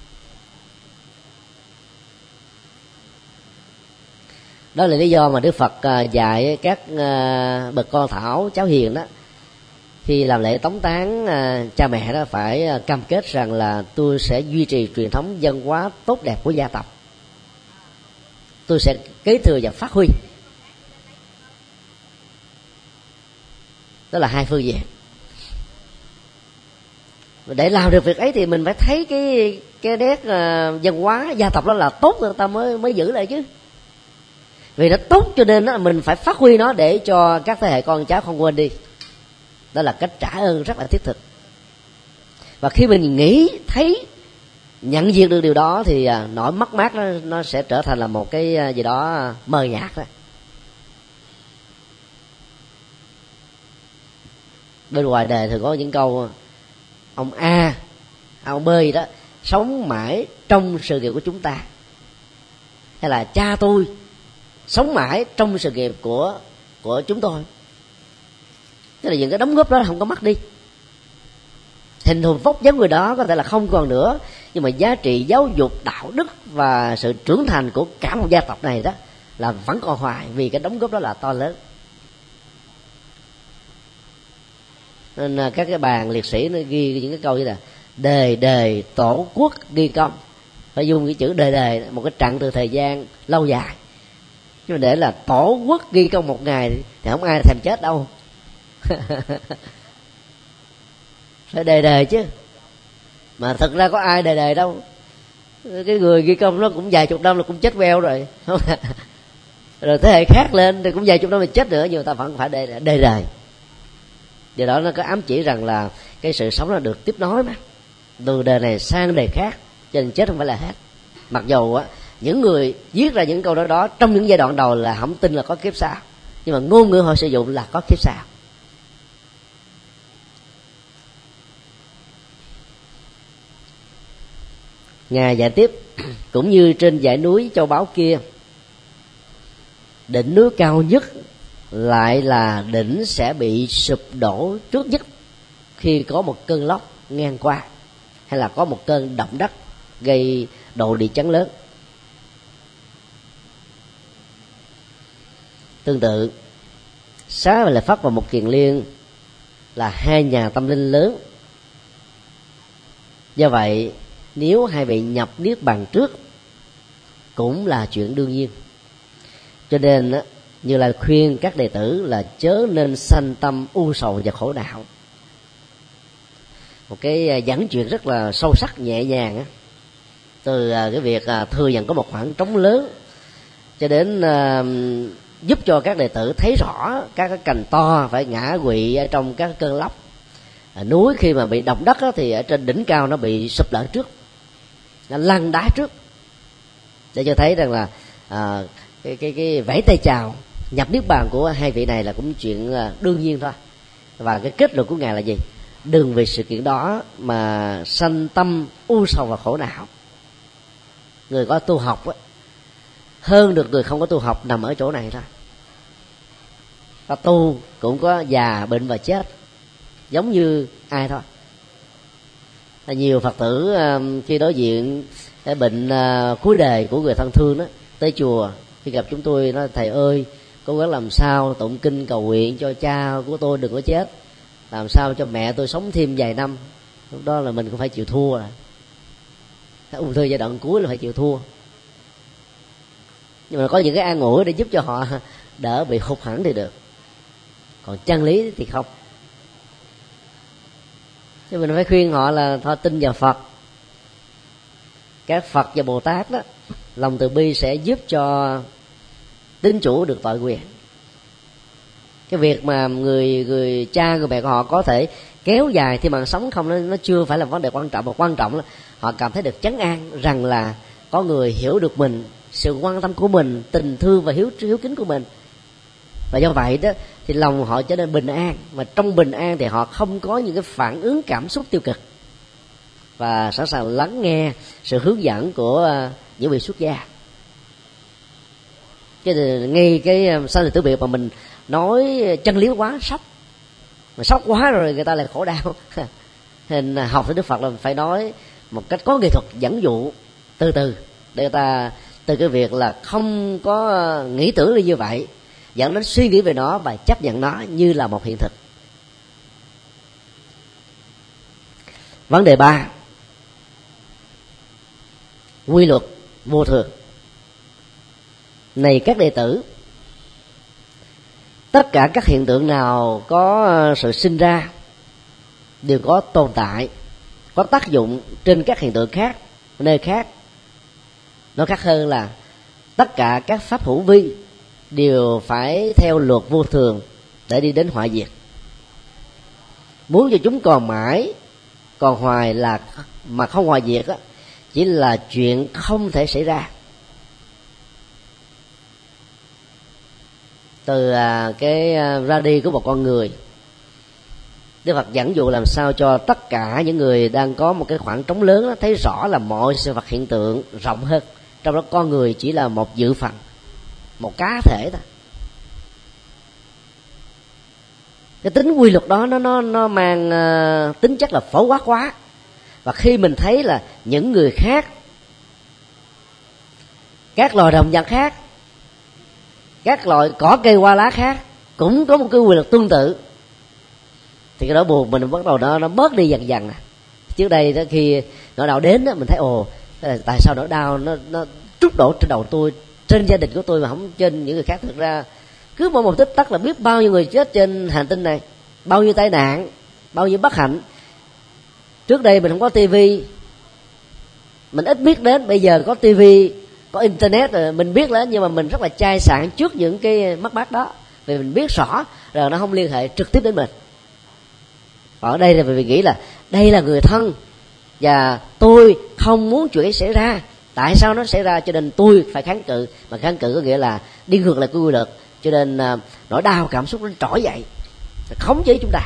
Đó là lý do mà Đức Phật dạy các bậc con thảo cháu hiền đó, khi làm lễ tống táng cha mẹ đó phải cam kết rằng là tôi sẽ duy trì truyền thống văn hóa tốt đẹp của gia tộc, tôi sẽ kế thừa và phát huy. Đó là hai phương diện. Để làm được việc ấy thì mình phải thấy cái nét văn hóa gia tộc đó là tốt rồi ta mới giữ lại chứ. Vì nó tốt cho nên đó, mình phải phát huy nó để cho các thế hệ con cháu không quên đi. Đó là cách trả ơn rất là thiết thực. Và khi mình nghĩ, thấy, nhận diện được điều đó thì nỗi mất mát nó sẽ trở thành là một cái gì đó mờ nhạt đó. Bên ngoài đời thường có những câu ông A, ông B gì đó sống mãi trong sự nghiệp của chúng ta, hay là cha tôi sống mãi trong sự nghiệp của chúng tôi. Tức là những cái đóng góp đó không có mất đi. Hình thù vóc dáng người đó có thể là không còn nữa, nhưng mà giá trị giáo dục, đạo đức và sự trưởng thành của cả một gia tộc này đó là vẫn còn hoài, vì cái đóng góp đó là to lớn. Nên các cái bàn liệt sĩ nó ghi những cái câu như là đời đời tổ quốc ghi công, phải dùng cái chữ đời đời, một cái chặng từ thời gian lâu dài. Nhưng mà để là tổ quốc ghi công một ngày thì không ai thèm chết đâu. Phải đời đời chứ. Mà thật ra có ai đời đời đâu. Cái người ghi công nó cũng vài chục năm là cũng chết veo rồi. Rồi thế hệ khác lên thì cũng vài chục năm là chết nữa, nhưng mà ta vẫn phải đời đời. Điều đó nó có ám chỉ rằng là cái sự sống nó được tiếp nối mà, từ đời này sang đời khác, cho nên chết không phải là hết. Mặc dù những người viết ra những câu nói đó trong những giai đoạn đầu là không tin là có kiếp sau, nhưng mà ngôn ngữ họ sử dụng là có kiếp sau. Ngài dạy tiếp: cũng như trên dãy núi Châu Báu kia, đỉnh núi cao nhất lại là đỉnh sẽ bị sụp đổ trước nhất khi có một cơn lốc ngang qua, hay là có một cơn động đất gây độ địa chấn lớn. Tương tự, Xá và Lợi Phất và Mục Kiền Liên là hai nhà tâm linh lớn. Do vậy, nếu hai vị nhập niết bàn trước cũng là chuyện đương nhiên. Cho nên Như Lai khuyên các đệ tử là chớ nên sanh tâm u sầu và khổ não. Một cái dẫn chuyện rất là sâu sắc, nhẹ nhàng từ cái việc thừa nhận có một khoảng trống lớn cho đến giúp cho các đệ tử thấy rõ các cái cành to phải ngã quỵ ở trong các cơn lốc. Núi khi mà bị động đất thì ở trên đỉnh cao nó bị sụp lở trước, nó lăn đá trước, để cho thấy rằng là cái vẫy tay chào nhập niết bàn của hai vị này là cũng chuyện đương nhiên thôi. Và cái kết luận của Ngài là gì? Đừng vì sự kiện đó mà sanh tâm u sầu và khổ não. Người có tu học hơn được người không có tu học nằm ở chỗ này thôi. Ta tu cũng có già, bệnh và chết, giống như ai thôi. Nhiều Phật tử khi đối diện cái bệnh cuối đời của người thân thương đó, tới chùa khi gặp chúng tôi nói: thầy ơi, cố gắng làm sao tụng kinh cầu nguyện cho cha của tôi đừng có chết, làm sao cho mẹ tôi sống thêm vài năm. Lúc đó là mình cũng phải chịu thua rồi. Ung thư giai đoạn cuối là phải chịu thua. Nhưng mà có những cái an ủi để giúp cho họ đỡ bị hụt hẫng thì được, còn chân lý thì không. Chứ mình phải khuyên họ là thôi tin vào Phật. Các Phật và Bồ Tát đó, lòng từ bi sẽ giúp cho tín chủ được tội quyền. Cái việc mà người cha người mẹ của họ có thể kéo dài thì mạng sống không, nó chưa phải là vấn đề quan trọng. Mà quan trọng là họ cảm thấy được trấn an rằng là có người hiểu được mình, sự quan tâm của mình, tình thương và hiếu kính của mình. Và do vậy đó thì lòng họ trở nên bình an, và trong bình an thì họ không có những cái phản ứng cảm xúc tiêu cực, và sẵn sàng lắng nghe sự hướng dẫn của những vị xuất gia. Chứ ngay cái sanh tử tử biệt mà mình nói chân lý quá sốc, mà sốc quá rồi người ta lại khổ đau. Nên học với Đức Phật là phải nói một cách có nghệ thuật, dẫn dụ từ từ, để người ta từ cái việc là không có nghĩ tưởng như vậy dẫn đến suy nghĩ về nó và chấp nhận nó như là một hiện thực. Vấn đề 3: quy luật vô thường. Này các đệ tử, tất cả các hiện tượng nào có sự sinh ra đều có tồn tại, có tác dụng trên các hiện tượng khác, nơi khác. Nói khác hơn là tất cả các pháp hữu vi đều phải theo luật vô thường để đi đến hoại diệt. muốn cho chúng còn mãi còn hoài là mà không hoài diệt á, chỉ là chuyện không thể xảy ra. Từ cái ra đi của một con người, Đức Phật dẫn dụ làm sao cho tất cả những người đang có một cái khoảng trống lớn đó, thấy rõ là mọi sự vật hiện tượng rộng hơn, trong đó con người chỉ là một dự phần, một cá thể thôi. Cái tính quy luật đó nó mang tính chất là phổ quát quá. Và khi mình thấy là những người khác, các loài động vật khác, các loại cỏ cây hoa lá khác cũng có một cái quy luật tương tự, thì cái nỗi buồn mình bắt đầu nó bớt đi dần dần. Trước đây đó, khi nỗi đau đến đó, mình thấy tại sao nỗi đau nó trút đổ trên đầu tôi, trên gia đình của tôi mà không trên những người khác. Thực ra cứ mỗi một tích tắc là biết bao nhiêu người chết trên hành tinh này, bao nhiêu tai nạn, bao nhiêu bất hạnh. Trước đây mình không có tivi, mình ít biết đến. Bây giờ có tivi, có internet rồi mình biết đó, nhưng mà mình rất là chai sạn trước những cái mất mát đó, vì mình biết rõ rồi nó không liên hệ trực tiếp đến mình. Ở đây là vì nghĩ là đây là người thân và tôi không muốn chuyện ấy xảy ra. Tại sao nó xảy ra cho nên tôi phải kháng cự. Mà kháng cự có nghĩa là đi ngược lại quy luật, cho nên nỗi đau cảm xúc nó trỗi dậy, khống chế chúng ta.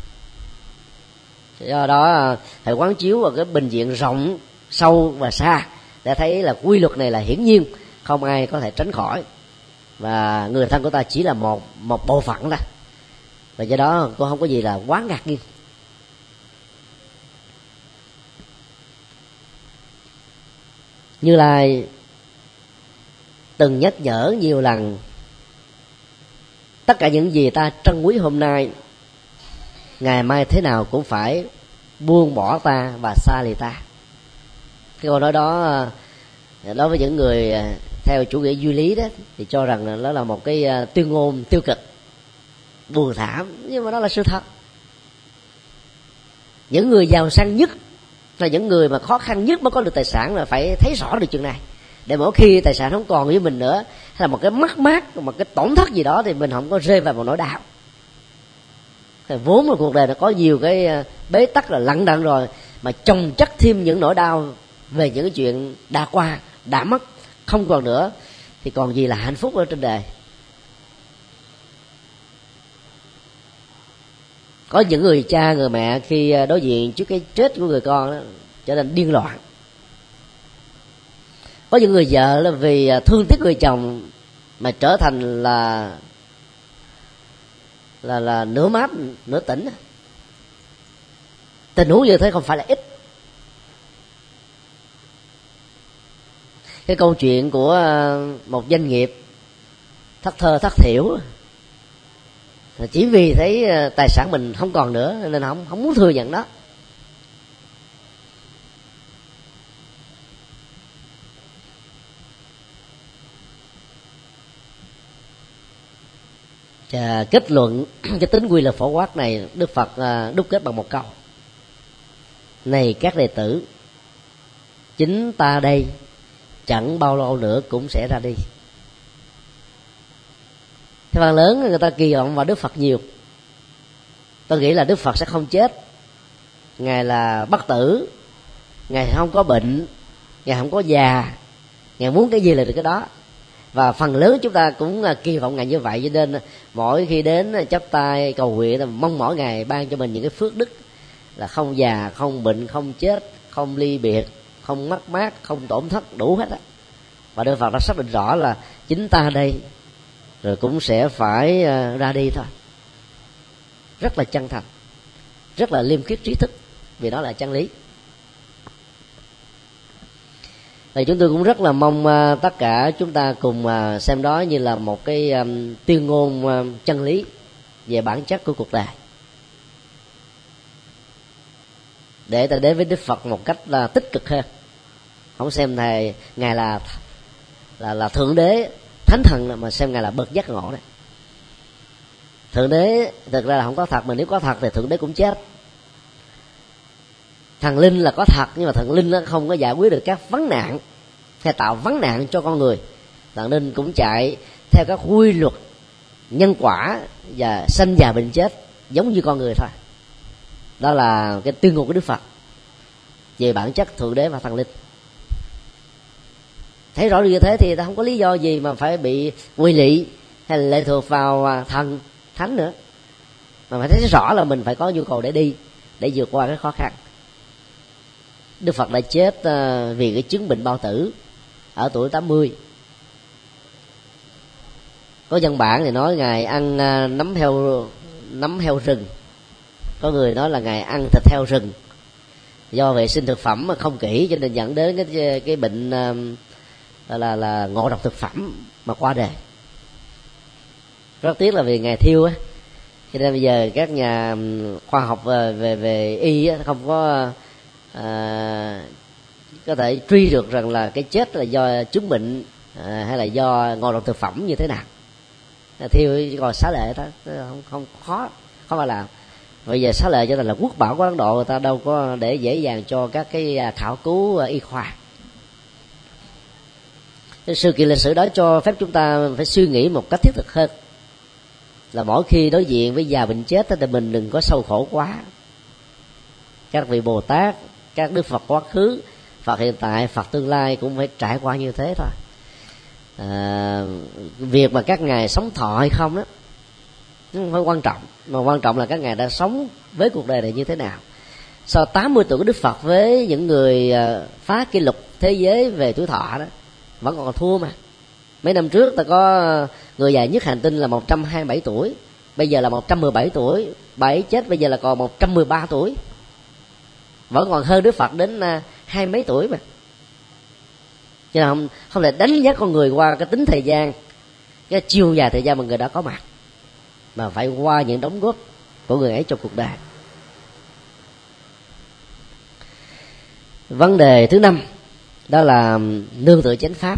Do đó thầy quán chiếu vào cái bình diện rộng, sâu và xa để thấy là quy luật này là hiển nhiên, không ai có thể tránh khỏi, và người thân của ta chỉ là một bộ phận thôi. Và do đó cô không có gì là quá ngạc nhiên. Như Lai từng nhắc nhở nhiều lần, tất cả những gì ta trân quý hôm nay, ngày mai thế nào cũng phải buông bỏ ta và xa lìa ta. Cái câu nói đó đối với những người theo chủ nghĩa duy lý đó thì cho rằng đó là một cái tuyên ngôn tiêu cực, buồn thảm, nhưng mà đó là sự thật. Những người giàu sang nhất là những người mà khó khăn nhất mới có được tài sản là phải thấy rõ được chuyện này, để mỗi khi tài sản không còn với mình nữa, hay là một cái mất mát, một cái tổn thất gì đó, thì mình không có rơi vào một nỗi đau. Thì vốn là cuộc đời nó có nhiều cái bế tắc là lận đận rồi, mà chồng chất thêm những nỗi đau về những cái chuyện đã qua, đã mất, không còn nữa, thì còn gì là hạnh phúc ở trên đời. Có những người cha, người mẹ khi đối diện trước cái chết của người con đó, trở nên điên loạn. Có những người vợ là vì thương tiếc người chồng mà trở thành là nửa mát nửa tỉnh. Tình huống như thế không phải là ít. Cái câu chuyện của một doanh nghiệp thất thơ thất thiểu, chỉ vì thấy tài sản mình không còn nữa nên không muốn thừa nhận đó. Và kết luận cái tính quy luật phổ quát này, Đức Phật đúc kết bằng một câu: này các đệ tử, chính ta đây chẳng bao lâu nữa cũng sẽ ra đi. Thế phần lớn người ta kỳ vọng vào Đức Phật nhiều. Tôi nghĩ là Đức Phật sẽ không chết, Ngài là bất tử, Ngài không có bệnh, Ngài không có già, Ngài muốn cái gì là được cái đó. Và phần lớn chúng ta cũng kỳ vọng Ngài như vậy, cho nên mỗi khi đến chắp tay cầu nguyện mong mỏi Ngài ban cho mình những cái phước đức là không già, không bệnh, không chết, không ly biệt, không mất mát, không tổn thất, đủ hết á. Và Đức Phật đã xác định rõ là chính ta đây rồi cũng sẽ phải ra đi thôi. Rất là chân thành, rất là liêm khiết trí thức, vì đó là chân lý. Thì chúng tôi cũng rất là mong tất cả chúng ta cùng xem đó như là một cái tuyên ngôn chân lý về bản chất của cuộc đời, để ta đến với Đức Phật một cách là tích cực hơn, không xem Ngài là thượng đế thánh thần, mà xem Ngài là bậc giác ngộ đấy. Thượng đế thực ra là không có thật, mà nếu có thật thì thượng đế cũng chết. Thần linh là có thật, nhưng mà thần linh nó không có giải quyết được các vấn nạn hay tạo vấn nạn cho con người. Thần linh cũng chạy theo các quy luật nhân quả và sanh già bệnh chết giống như con người thôi. đó là cái tuyên ngôn của Đức Phật về bản chất thượng đế và thần linh. Thấy rõ như thế thì ta không có lý do gì mà phải bị quy lị hay là lệ thuộc vào thần thánh nữa, mà phải thấy rõ là mình phải có nhu cầu để đi, để vượt qua cái khó khăn. Đức Phật đã chết vì cái chứng bệnh bao tử ở tuổi 80. Có văn bản thì nói ngài ăn nấm heo rừng, có người nói là ngài ăn thịt heo rừng. Do vệ sinh thực phẩm mà không kỹ cho nên dẫn đến cái bệnh là ngộ độc thực phẩm mà qua đời. Rất tiếc là vì ngài thiêu á, cho nên bây giờ các nhà khoa học về y á, không có thể truy được rằng là cái chết là do chứng bệnh hay là do ngộ độc thực phẩm như thế nào. Thiêu chỉ còn xá lệ đó, không khó mà làm. Bây giờ xá lệ cho nên là quốc bảo của Ấn Độ, người ta đâu có để dễ dàng cho các cái khảo cứu y khoa. Cái sự kiện lịch sử đó cho phép chúng ta phải suy nghĩ một cách thiết thực hơn, là mỗi khi đối diện với già bệnh chết thì mình đừng có sầu khổ quá. Các vị Bồ Tát, các Đức Phật quá khứ, Phật hiện tại, Phật tương lai cũng phải trải qua như thế thôi. Việc mà các ngài sống thọ hay không đó không phải quan trọng, mà quan trọng là các ngài đã sống với cuộc đời này như thế nào. Sau 80 tuổi của Đức Phật với những người phá kỷ lục thế giới về tuổi thọ đó vẫn còn thua mà. Mấy năm trước ta có người già nhất hành tinh là 127 tuổi, bây giờ là 117 tuổi, bà ấy chết bây giờ là còn 113 tuổi, vẫn còn hơn Đức Phật đến 20 mấy tuổi mà. Cho nên không thể đánh giá con người qua cái tính thời gian, cái chiều dài thời gian mà người đó có mặt, mà phải qua những đóng góp của người ấy trong cuộc đời. Vấn đề thứ 5 đó là nương tựa chánh pháp.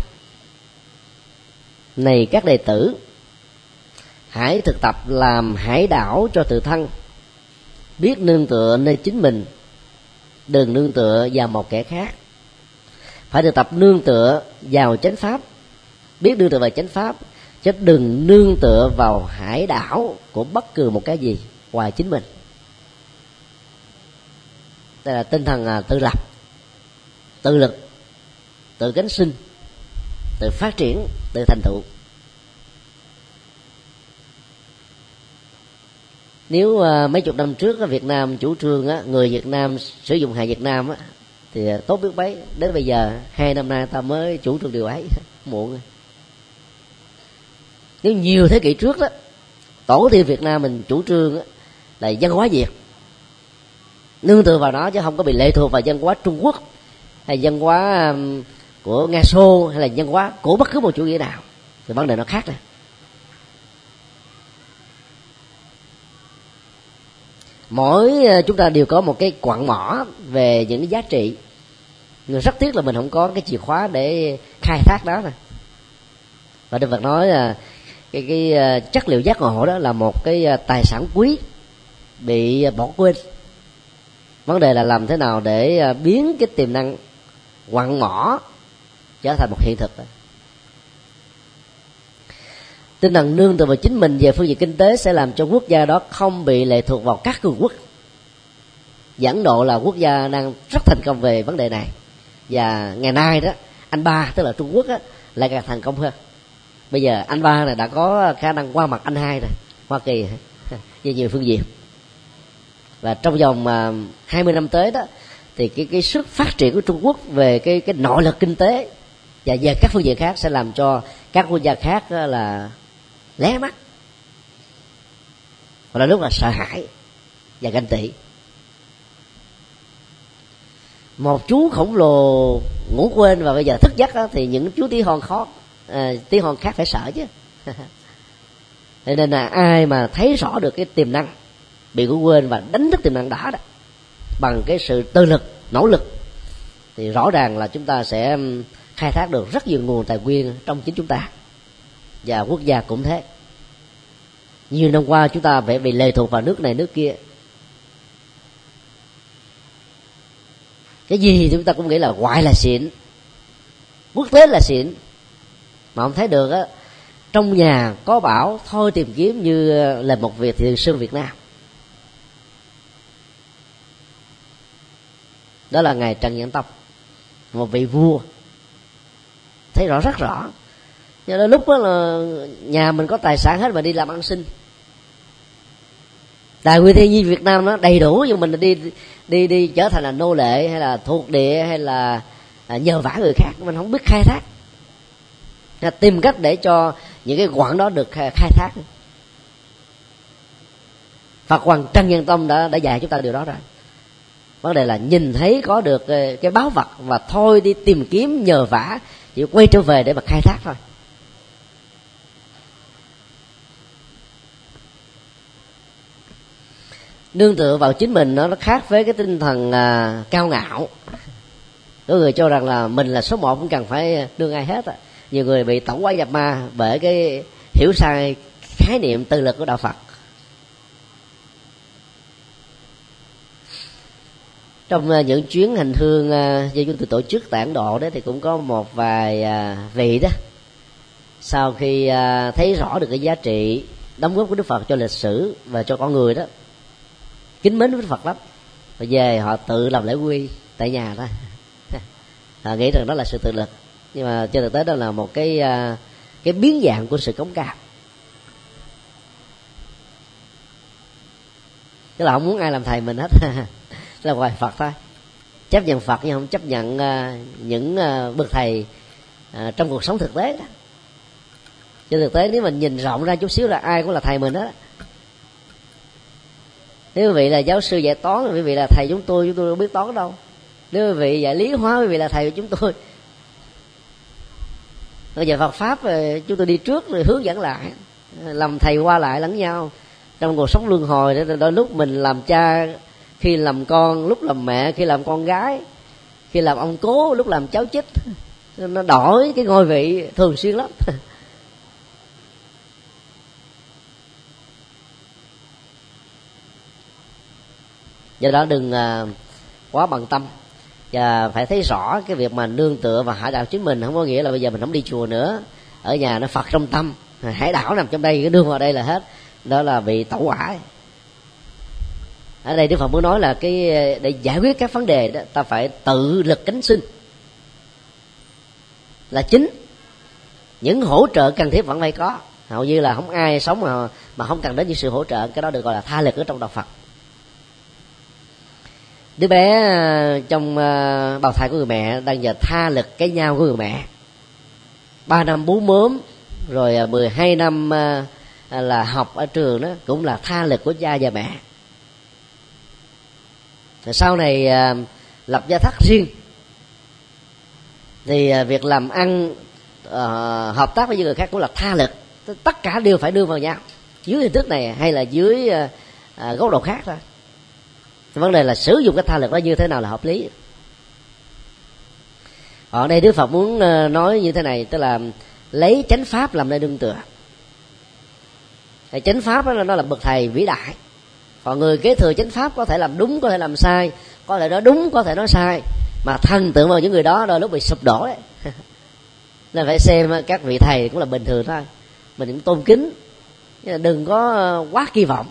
Này các đệ tử, hãy thực tập làm hải đảo cho tự thân, biết nương tựa nơi chính mình, đừng nương tựa vào một kẻ khác. Phải thực tập nương tựa vào chánh pháp, biết nương tựa vào chánh pháp, chứ đừng nương tựa vào hải đảo của bất cứ một cái gì ngoài chính mình. Đây là tinh thần tự lập, tự lực, tự gánh sinh, tự phát triển, tự thành tựu. Nếu mấy chục năm trước ở Việt Nam chủ trương người Việt Nam sử dụng hàng Việt Nam thì tốt biết mấy. Đến bây giờ 2 năm nay ta mới chủ trương điều ấy, muộn rồi. Nếu nhiều thế kỷ trước đó, tổ tiên Việt Nam mình chủ trương là văn hóa Việt, nương tựa vào nó chứ không có bị lệ thuộc vào văn hóa Trung Quốc hay văn hóa của Nga Xô hay là văn hóa của bất cứ một chủ nghĩa nào, thì vấn đề nó khác này. Mỗi chúng ta đều có một cái quặng mỏ về những cái giá trị, nhưng rất tiếc là mình không có cái chìa khóa để khai thác đó nè. Và Đức Phật nói là cái chất liệu giác ngộ đó là một cái tài sản quý bị bỏ quên. Vấn đề là làm thế nào để biến cái tiềm năng quặng mỏ trở thành một hiện thực đó. Tinh thần nương tựa vào chính mình về phương diện kinh tế sẽ làm cho quốc gia đó không bị lệ thuộc vào các cường quốc. Ấn Độ là quốc gia đang rất thành công về vấn đề này, và ngày nay đó anh ba tức là Trung Quốc lại càng thành công hơn. Bây giờ anh ba này đã có khả năng qua mặt anh hai rồi, Hoa Kỳ về nhiều phương diện. Và trong vòng 20 năm tới đó thì cái sức phát triển của Trung Quốc về cái nội lực kinh tế và về các phương diện khác sẽ làm cho các quốc gia khác là lé mắt, và là lúc là sợ hãi và ganh tị. Một chú khổng lồ ngủ quên và bây giờ thức giấc đó, thì những chú tí hon khác phải sợ chứ. Nên là ai mà thấy rõ được cái tiềm năng bị ngủ quên và đánh thức tiềm năng đó bằng cái sự tự lực, nỗ lực, thì rõ ràng là chúng ta sẽ khai thác được rất nhiều nguồn tài nguyên trong chính chúng ta, và quốc gia cũng thế. Nhiều năm qua chúng ta phải bị lệ thuộc vào nước này nước kia, cái gì chúng ta cũng nghĩ là ngoại là xịn, quốc tế là xịn, mà không thấy được á, trong nhà có bảo thôi tìm kiếm như là một việc thì Sơn Việt Nam. Đó là ngài Trần Nhân Tông, một vị vua, thấy rõ rất rõ. Do đó lúc đó là nhà mình có tài sản hết mà đi làm ăn xin. Tài nguyên thiên nhiên Việt Nam nó đầy đủ, nhưng mình đi trở thành là nô lệ hay là thuộc địa hay là nhờ vả người khác, mình không biết khai thác, tìm cách để cho những cái quặng đó được khai thác. Phật Hoàng Trần Nhân Tông đã dạy chúng ta điều đó rồi. Vấn đề là nhìn thấy có được cái báu vật và thôi đi tìm kiếm nhờ vả, chỉ quay trở về để mà khai thác thôi. Nương tựa vào chính mình nó khác với cái tinh thần cao ngạo. Có người cho rằng là mình là số 1, không cần phải đương ai hết. Nhiều người bị tổng quái nhập ma bởi cái hiểu sai khái niệm tự lực của đạo Phật. Trong những chuyến hành hương do chúng tôi tổ chức tại Ấn Độ đó, thì cũng có một vài vị đó, sau khi thấy rõ được cái giá trị đóng góp của Đức Phật cho lịch sử và cho con người đó, kính mến Đức Phật lắm, và về họ tự làm lễ quy tại nhà đó. Họ nghĩ rằng đó là sự tự lực, nhưng mà trên thực tế đó là một cái biến dạng của sự cống cao. Tức là không muốn ai làm thầy mình hết. Là ngoài Phật thôi, chấp nhận Phật nhưng không chấp nhận những bậc thầy trong cuộc sống thực tế đó. Trên thực tế nếu mình nhìn rộng ra chút xíu là ai cũng là thầy mình đó. Nếu quý vị là giáo sư dạy toán, quý vị là thầy chúng tôi đâu biết toán đâu. Nếu quý vị dạy lý hóa, quý vị là thầy của chúng tôi. Bây giờ Phật pháp chúng tôi đi trước rồi hướng dẫn lại, làm thầy qua lại lẫn nhau trong cuộc sống luân hồi. Đôi lúc mình làm cha, khi làm con, lúc làm mẹ, khi làm con gái, khi làm ông cố, lúc làm cháu chích. Nó đổi cái ngôi vị thường xuyên lắm. Do đó đừng quá bận tâm, và phải thấy rõ cái việc mà nương tựa và hải đảo chính mình không có nghĩa là bây giờ mình không đi chùa nữa, ở nhà nó Phật trong tâm, hải đảo nằm trong đây, cái nương vào đây là hết. Đó là bị tẩu hỏa. Ở đây Đức Phật muốn nói là để giải quyết các vấn đề đó, ta phải tự lực cánh sinh là chính. Những hỗ trợ cần thiết vẫn phải có, hầu như là không ai sống mà không cần đến những sự hỗ trợ. Cái đó được gọi là tha lực ở trong đạo Phật. Đứa bé trong bào thai của người mẹ đang giờ tha lực cái nhau của người mẹ. 3 năm bú mớm, rồi 12 năm là học ở trường đó, cũng là tha lực của cha và mẹ. Rồi sau này lập gia thất riêng, thì việc làm ăn hợp tác với những người khác cũng là tha lực. Tất cả đều phải đưa vào nhau dưới hình thức này hay là dưới góc độ khác thôi. Vấn đề là sử dụng cái tha lực đó như thế nào là hợp lý. Ở đây Đức Phật muốn nói như thế này, tức là lấy chánh pháp làm nơi nương tựa. Chánh pháp đó nó là bậc thầy vĩ đại, còn người kế thừa chánh pháp có thể làm đúng, có thể làm sai, có thể nói đúng, có thể nói sai, mà thần tượng vào những người đó đôi lúc bị sụp đổ đấy. Nên phải xem các vị thầy cũng là bình thường thôi, mình cũng tôn kính, đừng có quá kỳ vọng.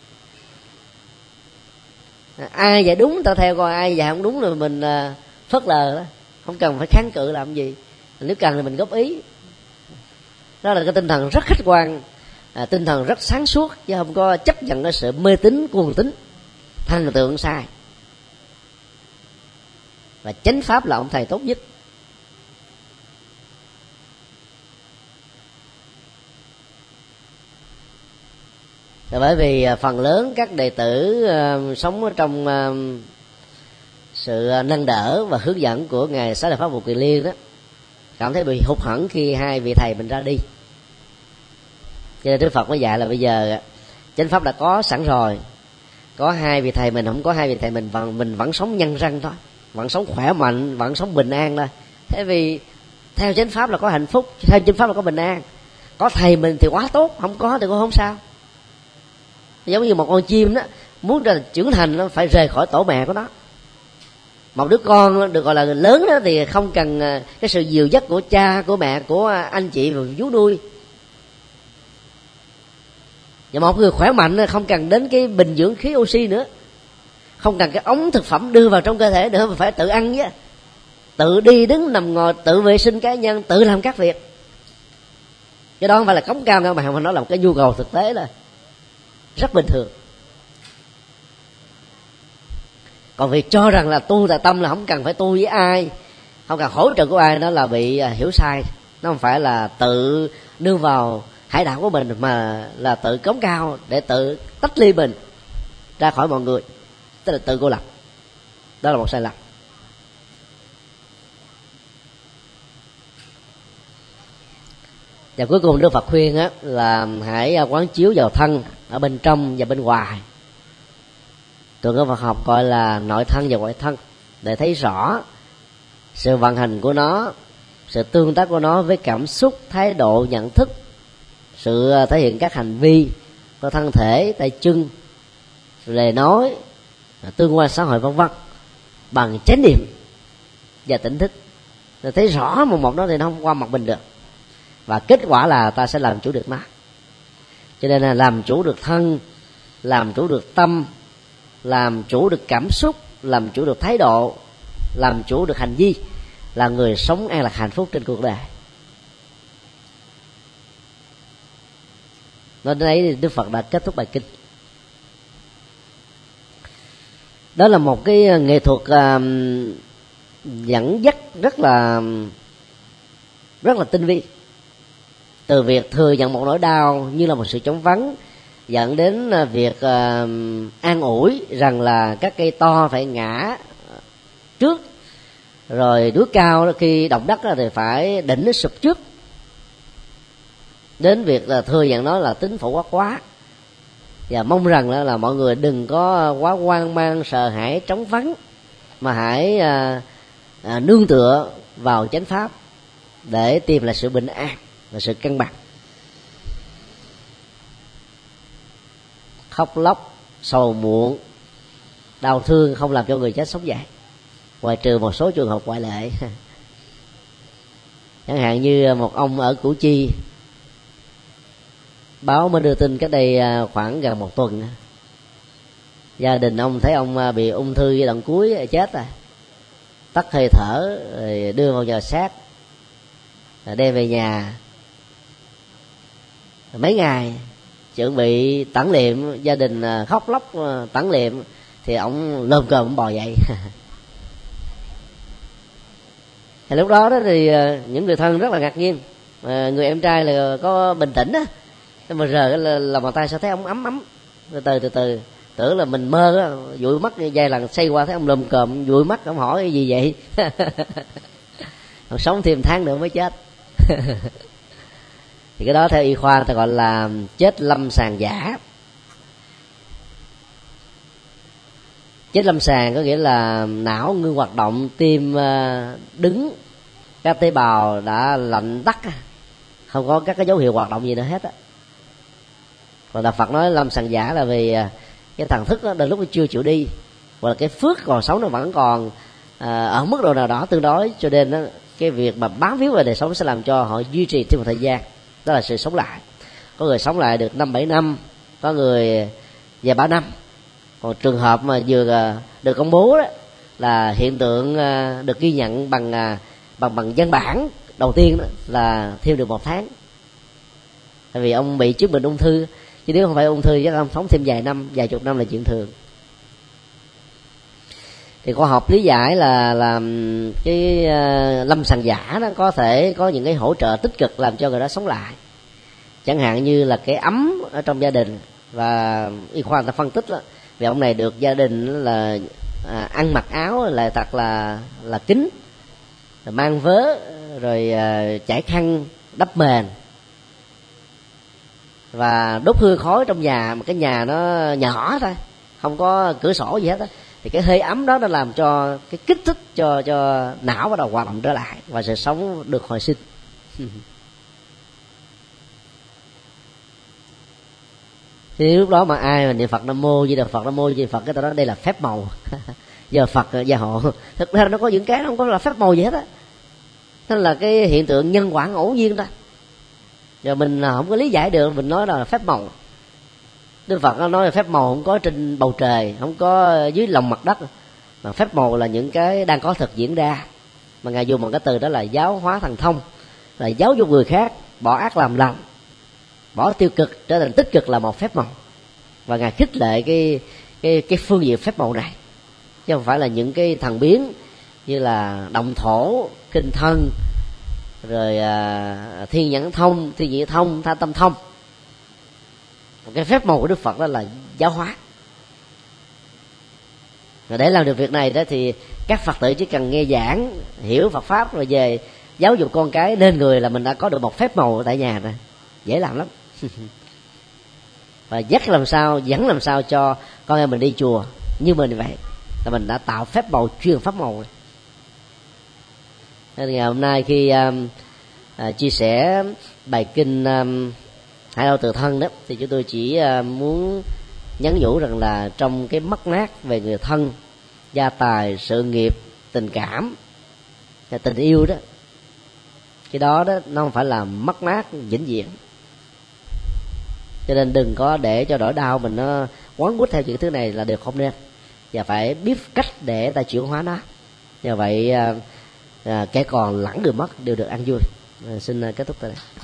Ai dạy đúng ta theo, coi ai dạy không đúng rồi mình phớt lờ đó, không cần phải kháng cự làm gì, nếu cần thì mình góp ý. Đó là cái tinh thần rất khách quan, tinh thần rất sáng suốt, chứ không có chấp nhận cái sự mê tín cuồng tín thần tượng sai. Và chánh pháp là ông thầy tốt nhất. Là bởi vì phần lớn các đệ tử sống ở trong sự nâng đỡ và hướng dẫn của ngài Xá Lợi Pháp Vô Kiền Liên đó, cảm thấy bị hụt hẫng khi hai vị thầy mình ra đi. Cho nên Đức Phật mới dạy là bây giờ chánh pháp đã có sẵn rồi, có hai vị thầy mình, không có hai vị thầy mình vẫn sống nhân răng thôi, vẫn sống khỏe mạnh, vẫn sống bình an thôi. Thế vì theo chánh pháp là có hạnh phúc, theo chánh pháp là có bình an. Có thầy mình thì quá tốt, không có thì cũng không sao. Giống như một con chim đó, muốn ra trưởng thành nó phải rời khỏi tổ mẹ của nó. Một đứa con được gọi là lớn đó thì không cần cái sự dìu dắt của cha, của mẹ, của anh chị và vú nuôi. Và một người khỏe mạnh không cần đến cái bình dưỡng khí oxy nữa, không cần cái ống thực phẩm đưa vào trong cơ thể nữa, mà phải tự ăn chứ, tự đi đứng nằm ngồi, tự vệ sinh cá nhân, tự làm các việc. Cái đó không phải là cống cao các bạn, mà nó là một cái nhu cầu thực tế, là rất bình thường. Còn việc cho rằng là tu tại tâm là không cần phải tu với ai, không cần hỗ trợ của ai, đó là bị hiểu sai. Nó không phải là tự nương vào hải đạo của mình, mà là tự cống cao để tự tách ly mình ra khỏi mọi người, tức là tự cô lập. Đó là một sai lầm. Và cuối cùng Đức Phật khuyên á, là hãy quán chiếu vào thân ở bên trong và bên ngoài. Tụi cái Phật học gọi là nội thân và ngoại thân, để thấy rõ sự vận hành của nó, sự tương tác của nó với cảm xúc, thái độ, nhận thức, sự thể hiện các hành vi của thân thể, tay chân, lời nói, tương quan xã hội vân vân, bằng chánh niệm và tỉnh thức. Để thấy rõ một đó thì nó không qua mặt mình được, và kết quả là ta sẽ làm chủ được nó. Cho nên là làm chủ được thân, làm chủ được tâm, làm chủ được cảm xúc, làm chủ được thái độ, làm chủ được hành vi, là người sống an lạc hạnh phúc trên cuộc đời. Nói đến đấy thì Đức Phật đã kết thúc bài kinh. Đó là một cái nghệ thuật dẫn dắt rất là tinh vi, từ việc thừa nhận một nỗi đau như là một sự chống vắng, dẫn đến việc an ủi rằng là các cây to phải ngã trước, rồi núi cao khi động đất thì phải đỉnh nó sụp trước, đến việc là thừa nhận nó là tính phổ quát quá, và mong rằng là mọi người đừng có quá hoang mang, sợ hãi, trống vắng, mà hãy nương tựa vào chánh pháp để tìm lại sự bình an và sự cân bằng. Khóc lóc, sầu muộn, đau thương không làm cho người chết sống dậy, ngoại trừ một số trường hợp ngoại lệ. Chẳng hạn như một ông ở Củ Chi, báo mới đưa tin cách đây khoảng gần một tuần, gia đình ông thấy ông bị ung thư giai đoạn cuối, chết rồi, tắt hơi thở, rồi đưa vào nhà xác, đem về nhà mấy ngày chuẩn bị tẩn liệm. Gia đình khóc lóc tẩn liệm thì ông lơm cơm ông bò dậy. Thì lúc đó thì những người thân rất là ngạc nhiên. Người em trai là có bình tĩnh á, mà giờ lòng bàn tay sao thấy ông ấm, từ từ tưởng là mình mơ á, dụi mắt vài lần xoay qua thấy ông lùm còm dụi mắt, ông hỏi cái gì vậy. Ông sống thêm tháng nữa mới chết. Thì cái đó theo y khoa ta gọi là chết lâm sàng giả. Chết lâm sàng có nghĩa là não ngưng hoạt động, tim đứng, các tế bào đã lạnh tắt, không có các cái dấu hiệu hoạt động gì nữa hết á. Còn Đạo Phật nói lâm sàng giả là vì cái thần thức đó đôi lúc nó chưa chịu đi, hoặc là cái phước còn sống nó vẫn còn ở mức độ nào đó tương đối, cho nên đó, cái việc mà bám víu về đời sống sẽ làm cho họ duy trì thêm một thời gian. Đó là sự sống lại. Có người sống lại được 5-7 năm, có người vài 3 năm. Còn trường hợp mà vừa được công bố đó là hiện tượng được ghi nhận bằng văn bản đầu tiên đó là thêm được 1 tháng. Tại vì ông bị chứng bệnh ung thư, chứ nếu không phải ung thư chắc ông sống thêm vài năm, vài chục năm là chuyện thường. Thì khoa học lý giải là cái lâm sàng giả đó có thể có những cái hỗ trợ tích cực làm cho người đó sống lại, chẳng hạn như là cái ấm ở trong gia đình. Và y khoa người ta phân tích đó, vì ông này được gia đình là ăn mặc áo lại thật là kín, rồi mang vớ, rồi chải khăn đắp mền, và đốt hương khói trong nhà, mà cái nhà nó nhỏ thôi, không có cửa sổ gì hết á, thì cái hơi ấm đó nó làm cho cái kích thích cho não bắt đầu hoạt động trở lại và sự sống được hồi sinh. Thì lúc đó mà ai mà niệm Phật Nam Mô Di Đà Phật, Nam Mô Di Đà Phật, cái tao nói đây là phép màu. Giờ Phật gia hộ, thực ra nó có những cái nó không có là phép màu gì hết á, nó là cái hiện tượng nhân quả ngẫu nhiên đó. Giờ mình không có lý giải được, mình nói là phép màu. Đức Phật nó nói là phép màu không có trên bầu trời, không có dưới lòng mặt đất, mà phép màu là những cái đang có thực diễn ra, mà Ngài dùng bằng cái từ đó là giáo hóa thần thông, là giáo dục người khác bỏ ác làm lành, bỏ tiêu cực trở thành tích cực là một phép màu. Và Ngài khích lệ cái phương diện phép màu này, chứ không phải là những cái thần biến như là động thổ, kinh thân, rồi thiên nhãn thông, thiên nhị thông, tha tâm thông. Cái phép màu của Đức Phật đó là giáo hóa. Và để làm được việc này đó thì các Phật tử chỉ cần nghe giảng, hiểu Phật pháp rồi về giáo dục con cái nên người là mình đã có được một phép màu tại nhà rồi, dễ làm lắm. Và dắt làm sao, dẫn làm sao cho con em mình đi chùa như mình vậy là mình đã tạo phép màu, truyền pháp màu rồi. Nên ngày hôm nay khi chia sẻ bài kinh Hải Đau Tự Thân đó, thì chúng tôi chỉ muốn nhắn nhủ rằng là trong cái mất mát về người thân, gia tài, sự nghiệp, tình cảm và tình yêu đó, cái đó nó không phải là mất mát vĩnh viễn. Cho nên đừng có để cho nỗi đau mình nó quấn quýt theo những thứ này là điều không nên, và phải biết cách để ta chuyển hóa nó. Nhờ vậy kẻ còn lẫn người mất đều được ăn vui. Xin kết thúc tại đây.